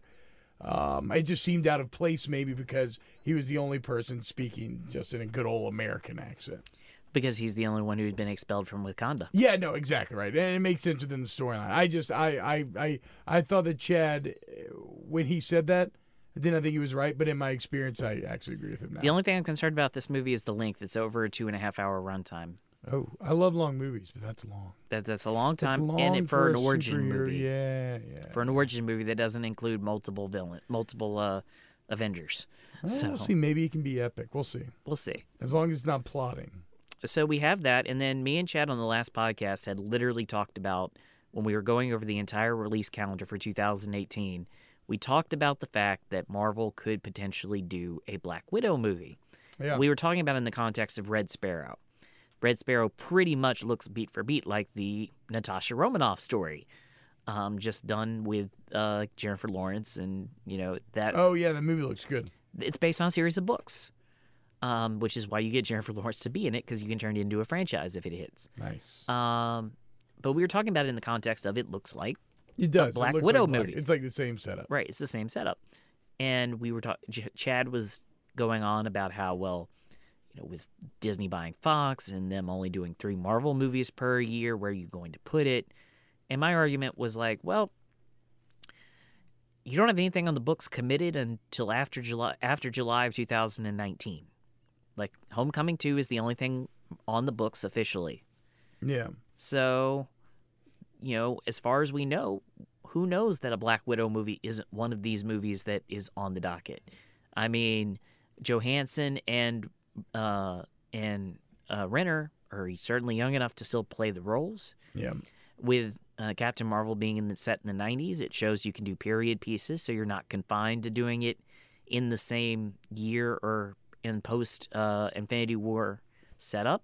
Um, it just seemed out of place, maybe because he was the only person speaking just in a good old American accent. Because he's the only one who's been expelled from Wakanda. Yeah, no, exactly right, and it makes sense within the storyline. I just, I, I, I, I thought that Chad, when he said that, I didn't think he was right, but in my experience, I actually agree with him now. The only thing I'm concerned about this movie is the length. It's over a two and a half hour runtime. Oh, I love long movies, but that's long. That that's a long That's time, long and it for, an a origin superhero. movie. Yeah, yeah. For an origin movie that doesn't include multiple villain, multiple uh, Avengers. Well, so we'll see. Maybe it can be epic. We'll see. we'll see. As long as it's not plotting. So we have that, and then me and Chad on the last podcast had literally talked about when we were going over the entire release calendar for two thousand eighteen. We talked about the fact that Marvel could potentially do a Black Widow movie. Yeah. We were talking about it in the context of Red Sparrow. Red Sparrow pretty much looks beat for beat like the Natasha Romanoff story, um, just done with uh, Jennifer Lawrence, and you know that Oh yeah, the movie looks good. it's based on a series of books, um, which is why you get Jennifer Lawrence to be in it because you can turn it into a franchise if it hits. Nice. Um, but we were talking about it in the context of it looks like It does. Black it looks Widow like Black- movie. It's like the same setup. right, it's the same setup, and we were talking. Ch- Chad was going on about how well. You know, with Disney buying Fox and them only doing three Marvel movies per year, where are you going to put it? And my argument was like, well, you don't have anything on the books committed until after July after July of two thousand nineteen. Like Homecoming two is the only thing on the books officially. Yeah. So, you know, as far as we know, who knows that a Black Widow movie isn't one of these movies that is on the docket? I mean, Johansson and uh, and uh, Renner are certainly young enough to still play the roles. Yeah. With uh, Captain Marvel being in the set in the nineties, it shows you can do period pieces, so you're not confined to doing it in the same year or in post uh, Infinity War setup.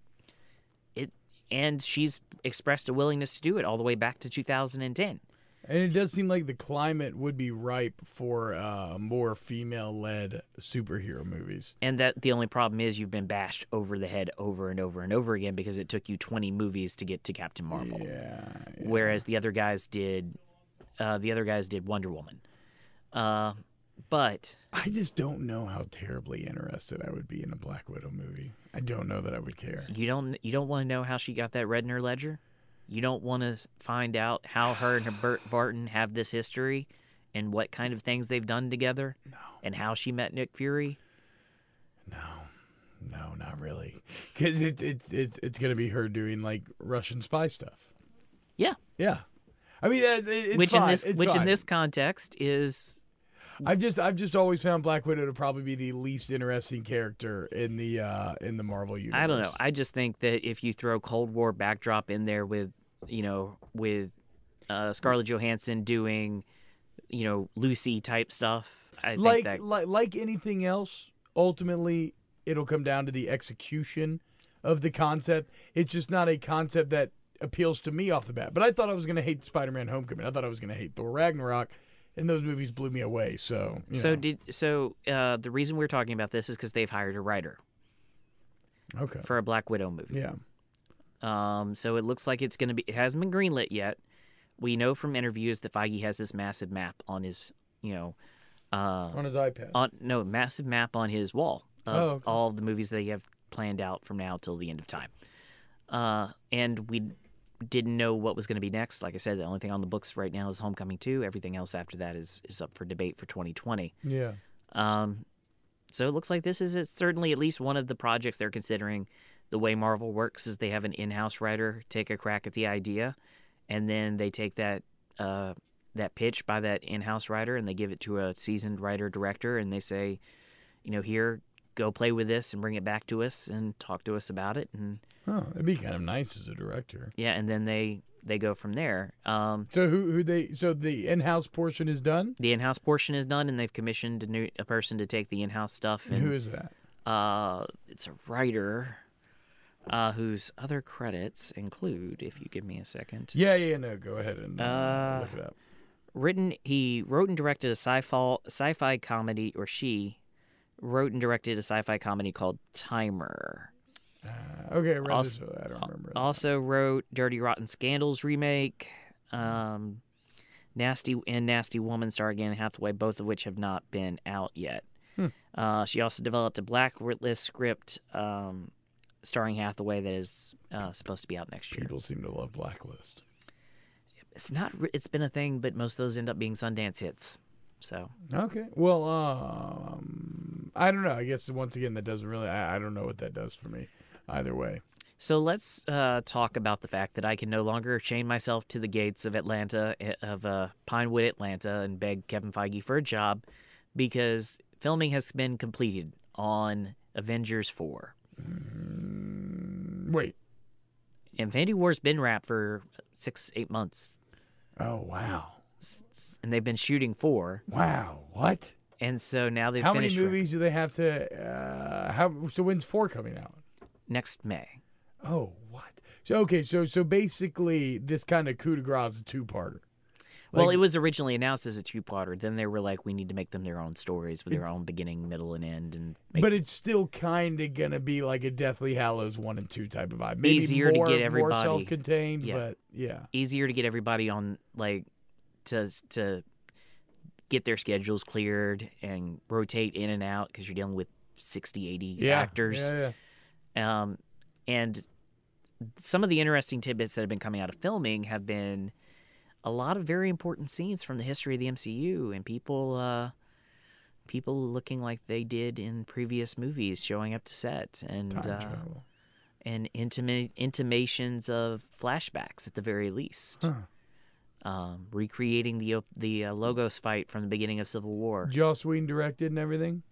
It and she's expressed a willingness to do it all the way back to two thousand ten. And it does seem like the climate would be ripe for uh, more female-led superhero movies. And that the only problem is you've been bashed over the head over and over and over again because it took you twenty movies to get to Captain Marvel. Yeah. yeah. Whereas the other guys did, uh, the other guys did Wonder Woman. Uh, but I just don't know how terribly interested I would be in a Black Widow movie. I don't know that I would care. you don't you don't want to know how she got that red in her ledger. You don't want to find out how her and her Bert Barton have this history, and what kind of things they've done together, No. and how she met Nick Fury. No. No, not really. Because it, it's it's it's going to be her doing, like, Russian spy stuff. Yeah, Yeah. I mean, it, it's which fine. in this It's which in fine. this context is I've just I've just always found Black Widow to probably be the least interesting character in the uh, in the Marvel universe. I don't know. I just think that if you throw Cold War backdrop in there with, you know, with uh, Scarlett Johansson doing, you know, Lucy type stuff, I think like, that like like anything else, ultimately it'll come down to the execution of the concept. It's just not a concept that appeals to me off the bat. But I thought I was going to hate Spider-Man: Homecoming. I thought I was going to hate Thor: Ragnarok, and those movies blew me away. So, you so know. did so. Uh, the reason we're talking about this is because they've hired a writer Okay. for a Black Widow movie. Yeah. Um, so it looks like it's going to be. It hasn't been greenlit yet. We know from interviews that Feige has this massive map on his, you know, uh, On his iPad. on no massive map on his wall of Oh, okay. all of the movies they have planned out from now till the end of time. Uh, and we didn't know what was going to be next. Like I said, the only thing on the books right now is Homecoming two. Everything else after that is is up for debate for twenty twenty. Yeah. Um, so it looks like this is certainly at least one of the projects they're considering. The way Marvel works is they have an in-house writer take a crack at the idea, and then they take that uh, that pitch by that in-house writer and they give it to a seasoned writer-director, and they say, you know, here, go play with this and bring it back to us and talk to us about it. And Oh, that'd be kind of nice as a director. yeah, and then they, they go from there. Um, So who who they so the in-house portion is done? the in-house portion is done, and they've commissioned a, new, a person to take the in-house stuff. And And who is that? uh, it's a writer uh, whose other credits include, if you give me a second, Yeah, yeah, no, go ahead and uh, Uh, look it up. written. He wrote and directed a sci-fi sci-fi comedy, or she wrote and directed a sci-fi comedy called Timer. Uh, okay, I read Also- this. I don't remember. Also wrote Dirty Rotten Scandals remake, um, Nasty and Nasty Woman starring Anne Hathaway, both of which have not been out yet. Hmm. Uh, she also developed a Blacklist script um, starring Hathaway that is uh, supposed to be out next year. People seem to love Blacklist. It's not. re- It's been a thing, but most of those end up being Sundance hits. So Okay. Well, um, I don't know. I guess once again, that doesn't really. I, I don't know what that does for me. Either way. So let's uh, talk about the fact that I can no longer chain myself to the gates of Atlanta, of uh, Pinewood, Atlanta, and beg Kevin Feige for a job, because filming has been completed on Avengers four. Mm, wait. Infinity War's been wrapped for six, eight months, Oh wow. S- s- and they've been shooting four, Wow. What? and so now they've How many finished movies do they have to? Uh, how? So when's four coming out? next May. Oh, what? So okay, so so basically, this kind of coup de grace is a two-parter. Well, Like- it was originally announced as a two-parter. Then they were like, we need to make them their own stories with their It's- own beginning, middle, and end. And make But it's still kind of gonna be like a Deathly Hallows one and two type of vibe. Maybe Easier to more, get more everybody- self-contained, Yeah. but yeah. easier to get everybody on, like, to to get their schedules cleared and rotate in and out, because you're dealing with sixty, eighty Yeah, actors. Yeah, yeah. Um, and some of the interesting tidbits that have been coming out of filming have been a lot of very important scenes from the history of the M C U, and people uh, people looking like they did in previous movies showing up to set, and Time uh, travel. and intima- intimations of flashbacks at the very least. Huh. Um, recreating the op- the uh, Logos fight from the beginning of Civil War. Joss Whedon directed and everything.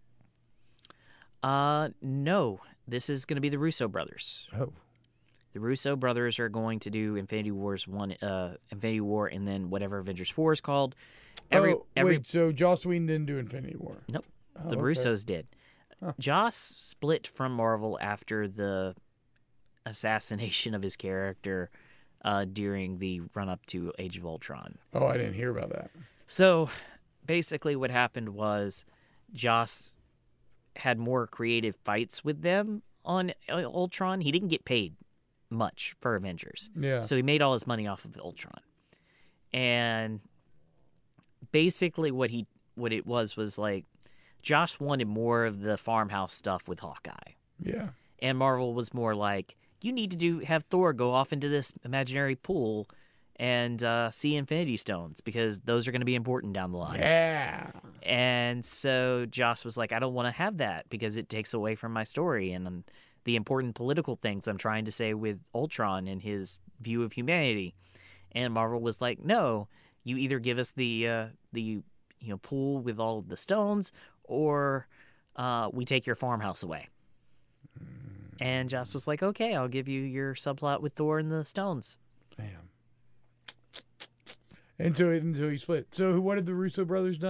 Uh, no, this is going to be the Russo brothers. Oh, The Russo brothers are going to do Infinity Wars one, uh, Infinity War, and then whatever Avengers four is called. Every oh, every wait. So Joss Whedon didn't do Infinity War. Nope. Oh, the okay. Russos did. Huh. Joss split from Marvel after the assassination of his character uh, during the run up to Age of Ultron. Oh, I didn't hear about that. So basically, what happened was Joss had more creative fights with them on Ultron. He didn't get paid much for Avengers. Yeah. So he made all his money off of Ultron. And basically what he what it was was like Josh wanted more of the farmhouse stuff with Hawkeye. Yeah. And Marvel was more like, you need to do have Thor go off into this imaginary pool and uh, see Infinity Stones, because those are going to be important down the line. Yeah. And so Josh was like, I don't want to have that because it takes away from my story and um, the important political things I'm trying to say with Ultron and his view of humanity. And Marvel was like, no, you either give us the uh, the you know pool with all of the stones, or uh, we take your farmhouse away. And Josh was like, okay, I'll give you your subplot with Thor and the stones. Damn. Until until he split. So who- what have the Russo brothers done?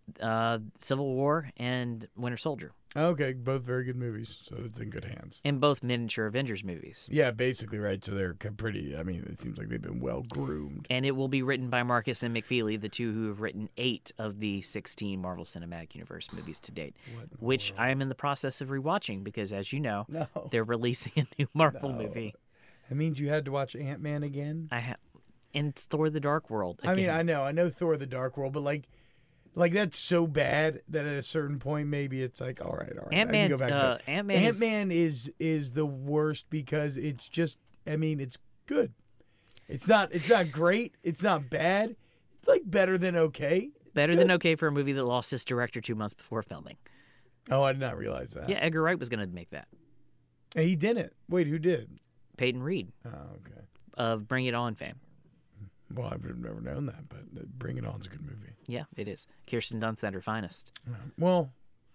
uh, Civil War and Winter Soldier, Okay, both very good movies, so it's in good hands. and both miniature Avengers movies. Yeah, basically, right. So they're c- pretty. I mean, it seems like they've been well groomed. And it will be written by Marcus and McFeely, the two who have written eight of the sixteen Marvel Cinematic Universe movies to date, which I am in the process of rewatching because, as you know, No, they're releasing a new Marvel No. movie. that means you had to watch Ant-Man again. I have, and it's Thor: The Dark World. I mean, again. I know, I know Thor: The Dark World, but like, like that's so bad that at a certain point, maybe it's like, all right, all right, Ant-Man, I can go back. uh, to Ant-Man is- Ant-Man is is the worst because it's just. I mean, it's good. It's not. It's not great. It's not bad. It's like better than okay. It's Better good. than okay for a movie that lost its director two months before filming. Oh, I did not realize that. Yeah, Edgar Wright was going to make that. And he didn't. Wait, who did? Peyton Reed Oh, okay. of Bring It On fame. Well, I've never known that, but Bring It On's a good movie. Yeah, it is. Kirsten Dunst at her finest. Well,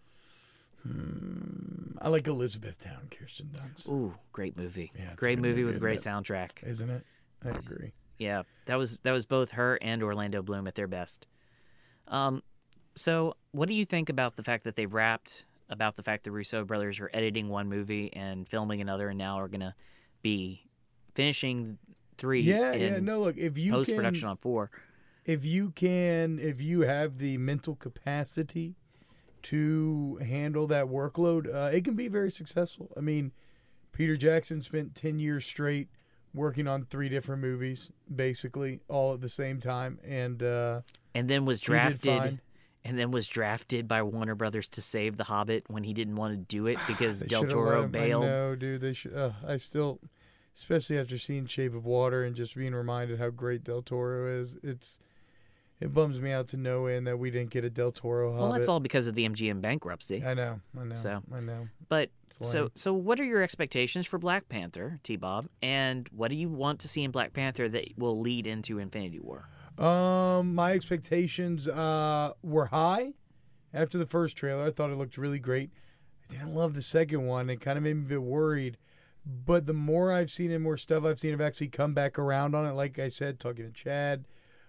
hmm, I like Elizabethtown, Kirsten Dunst. Ooh, great movie. Yeah, it's a great good movie movie, with a great isn't soundtrack. Isn't it? I agree. Yeah, that was that was both her and Orlando Bloom at their best. Um, so what do you think about the fact that they've wrapped? About the fact the Russo brothers are editing one movie and filming another, and now are gonna be finishing three. Yeah, in yeah. No, look, if you post production can, on four. if you can, if you have the mental capacity to handle that workload, uh, it can be very successful. I mean, Peter Jackson spent ten years straight working on three different movies, basically all at the same time, and uh, And then was he did drafted. fine. And then was drafted by Warner Brothers to save The Hobbit when he didn't want to do it because They Del should've let Toro him- bailed. I know, dude. They should. Uh, I still, especially after seeing Shape of Water and just being reminded how great Del Toro is. It's it bums me out to no end that we didn't get a Del Toro Hobbit. Well, that's all because of the M G M bankruptcy. I know. I know. So- I know. But It's so lame. so what are your expectations for Black Panther, T-Bob? And what do you want to see in Black Panther that will lead into Infinity War? Um, my expectations uh were high after the first trailer. I thought it looked really great. I didn't love the second one. It kind of made me a bit worried. But the more I've seen and more stuff I've seen, I've actually come back around on it. Like I said, talking to Chad,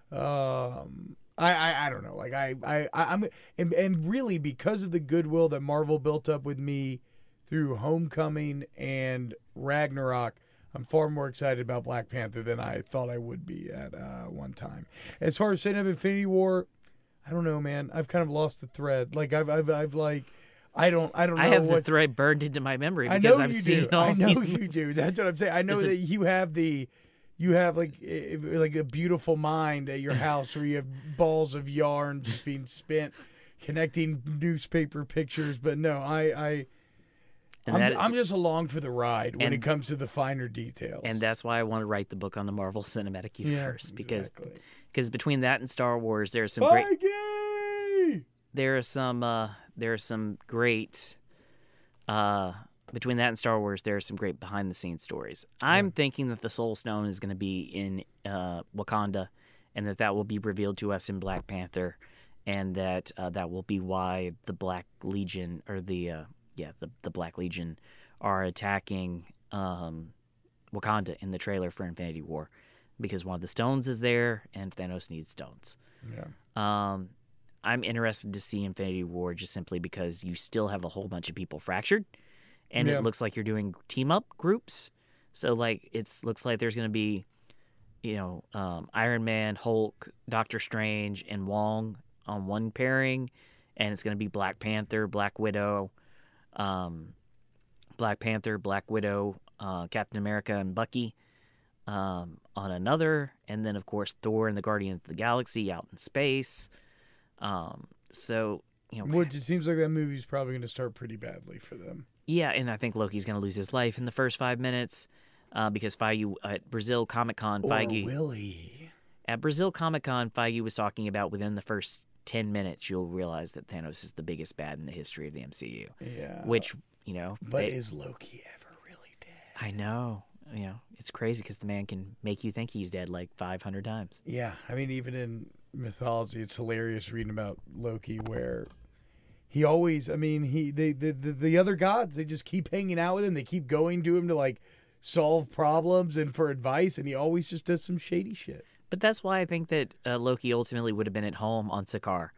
um, I, I, I don't know. Like I, I, I I'm, and, and really because of the goodwill that Marvel built up with me through Homecoming and Ragnarok, I'm far more excited about Black Panther than I thought I would be at uh, one time. As far as setting up Infinity War, I don't know, man. I've kind of lost the thread. Like I've, I've, I've like, I don't, I don't know I have the what. thread burned into my memory I because know I've you seen do. all I know these. you do. That's what I'm saying. I know Is it- that you have the, you have like, eh, like a beautiful mind at your house where you have balls of yarn just being spent, connecting newspaper pictures. But no, I, I. And I'm, that- I'm just along for the ride when and- it comes to the finer details. And that's why I want to write the book on the Marvel Cinematic Universe yeah, because exactly. because between that and Star Wars, there's some great Feige! there are some uh, there are some great uh, between that and Star Wars, there are some great behind the scenes stories. I'm thinking that the Soul Stone is going to be in uh, Wakanda, and that that will be revealed to us in Black Panther, and that uh, that will be why the Black Legion or the uh, yeah the the Black Legion are attacking um, Wakanda in the trailer for Infinity War, because one of the stones is there, and Thanos needs stones. Yeah. Um, I'm interested to see Infinity War just simply because you still have a whole bunch of people fractured, and Yeah. it looks like you're doing team up groups. So like it's looks like there's going to be, you know, um, Iron Man, Hulk, Doctor Strange, and Wong on one pairing, and it's going to be Black Panther, Black Widow, um, Black Panther, Black Widow, uh, Captain America, and Bucky um, on another, and then of course Thor and the Guardians of the Galaxy out in space. Um, so you know, Which it seems like that movie's probably going to start pretty badly for them. yeah, and I think Loki's going to lose his life in the first five minutes uh, because Feige at Brazil Comic Con, Feige Or will he? at Brazil Comic Con, Feige was talking about within the first ten minutes you'll realize that Thanos is the biggest bad in the history of the M C U. Yeah. Which you know, But they- is Loki ever really dead? I know, you know, it's crazy because the man can make you think he's dead like five hundred times. Yeah, I mean, even in mythology, it's hilarious reading about Loki, where he always, I mean, he they the, the the other gods, they just keep hanging out with him. They keep going to him to like solve problems and for advice, and he always just does some shady shit. But that's why I think that uh, Loki ultimately would have been at home on Sakaar,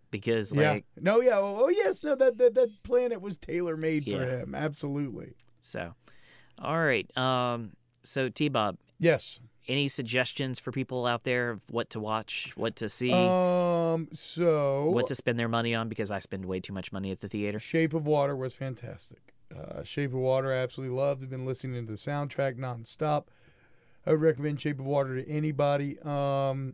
because Yeah. like No, yeah. Oh, oh, yes. No, that, that that planet was tailor made for Yeah. him. Absolutely. so. All right. Um. So T Bob, Yes. any suggestions for people out there of what to watch, what to see, Um. So. what to spend their money on? Because I spend way too much money at the theater. Shape of Water was fantastic. Uh, Shape of Water, I absolutely loved. I've been listening to the soundtrack nonstop. I would recommend Shape of Water to anybody. Um,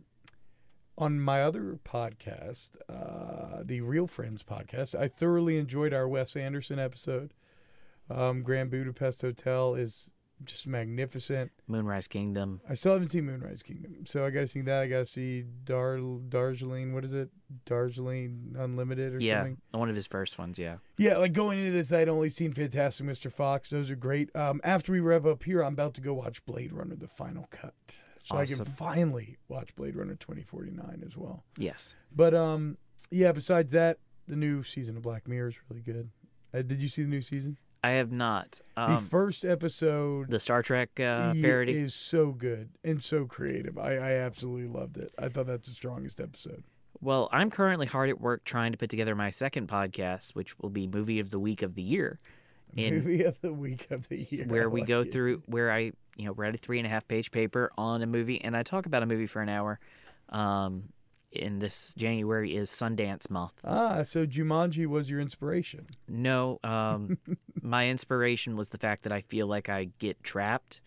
on my other podcast, uh, the Real Friends podcast, I thoroughly enjoyed our Wes Anderson episode. Um, Grand Budapest Hotel is just magnificent. Moonrise Kingdom. I still haven't seen Moonrise Kingdom, so I got to see that. I got to see Dar Darjeeling. What is it? Darjeeling Unlimited or Yeah, something? one of his first ones. Yeah. Yeah, like going into this, I'd only seen Fantastic Mister Fox. Those are great. Um, after we wrap up here, I'm about to go watch Blade Runner: The Final Cut, so I Awesome. can finally watch Blade Runner twenty forty-nine as well. Yes. But um, yeah. Besides that, the new season of Black Mirror is really good. Uh, did you see the new season? I have not. the Um, first episode the Star Trek uh, i- parody. is so good and so creative. I, I absolutely loved it. I thought that's the strongest episode. Well, I'm currently hard at work trying to put together my second podcast, which will be Movie of the Week of the Year, in Movie of the week of the year. where I we like go it. through where I you know write a three and a half page paper on a movie, and I talk about a movie for an hour. Um, in this January is Sundance month. Ah, so Jumanji was your inspiration. No, um, my inspiration was the fact that I feel like I get trapped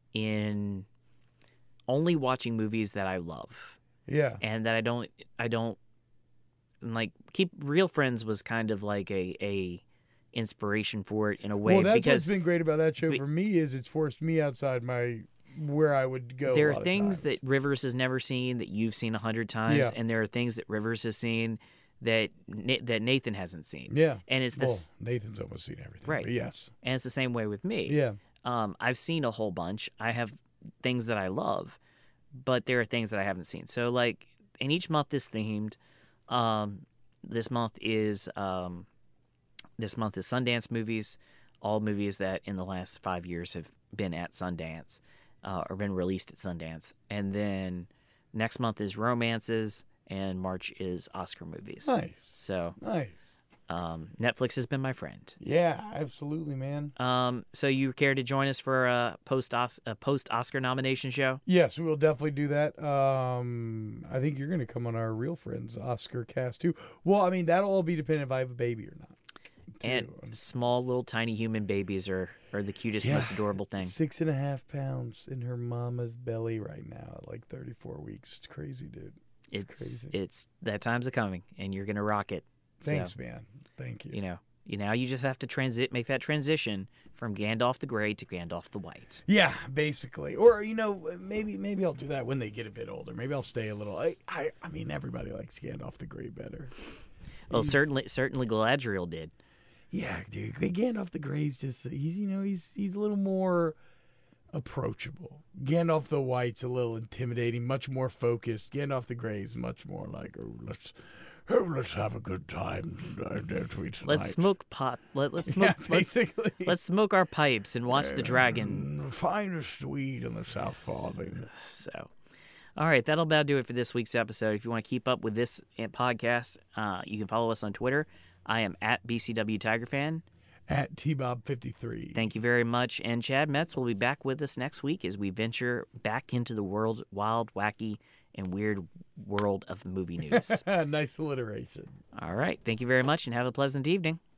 in only watching movies that I love, Yeah. and that I don't, I don't like. Keep Real Friends was kind of like a a inspiration for it in a way Well, that's because what's been great about that show be- for me is it's forced me outside my where I would go. there a are lot of things times. that Rivers has never seen that you've seen a hundred times, Yeah. and there are things that Rivers has seen that Na- that Nathan hasn't seen. Yeah. And it's this, Well, Nathan's almost seen everything. Right. But yes. and it's the same way with me. Yeah. Um, I've seen a whole bunch. I have things that I love, but there are things that I haven't seen. So, like, and each month is themed. Um, this month is um, this month is Sundance movies, all movies that in the last five years have been at Sundance uh, or been released at Sundance. And then next month is romances, and March is Oscar movies. Nice. So Nice. um, Netflix has been my friend. Yeah, absolutely, man. Um, so you care to join us for a post a post Oscar nomination show? Yes, we will definitely do that. Um, I think you're going to come on our Real Friends Oscar cast too. Well, I mean, that'll all be dependent if I have a baby or not. too. And small little tiny human babies are, are the cutest, Yeah. most adorable thing. Six and a half pounds in her mama's belly right now at like thirty-four weeks. It's crazy, dude. It's crazy. it's that time's a coming, and you're gonna rock it. Thanks, So, man. Thank you. you know, you now you just have to transit, make that transition from Gandalf the Grey to Gandalf the White. Yeah, basically. Or you know, maybe maybe I'll do that when they get a bit older. Maybe I'll stay a little. I I, I mean, everybody likes Gandalf the Grey better. Well, He's- certainly, certainly Galadriel did. Yeah, dude. The Gandalf the Grey's just he's you know he's he's a little more approachable. Gandalf the White's a little intimidating, much more focused. Gandalf the Grey's much more like oh let's oh let's have a good time. uh, don't we, tonight? Let's smoke pot. Let, let's Yeah, smoke. let's, basically. let's smoke our pipes and watch the dragon. Mm, finest weed in the South Farthing. So, all right, that'll about do it for this week's episode. If you want to keep up with this uh, podcast, uh, you can follow us on Twitter. I am at B C W Tiger Fan. At T Bob fifty-three. Thank you very much. And Chad Metz will be back with us next week as we venture back into the world, wild, wacky, and weird world of movie news. Nice alliteration. All right. Thank you very much and have a pleasant evening.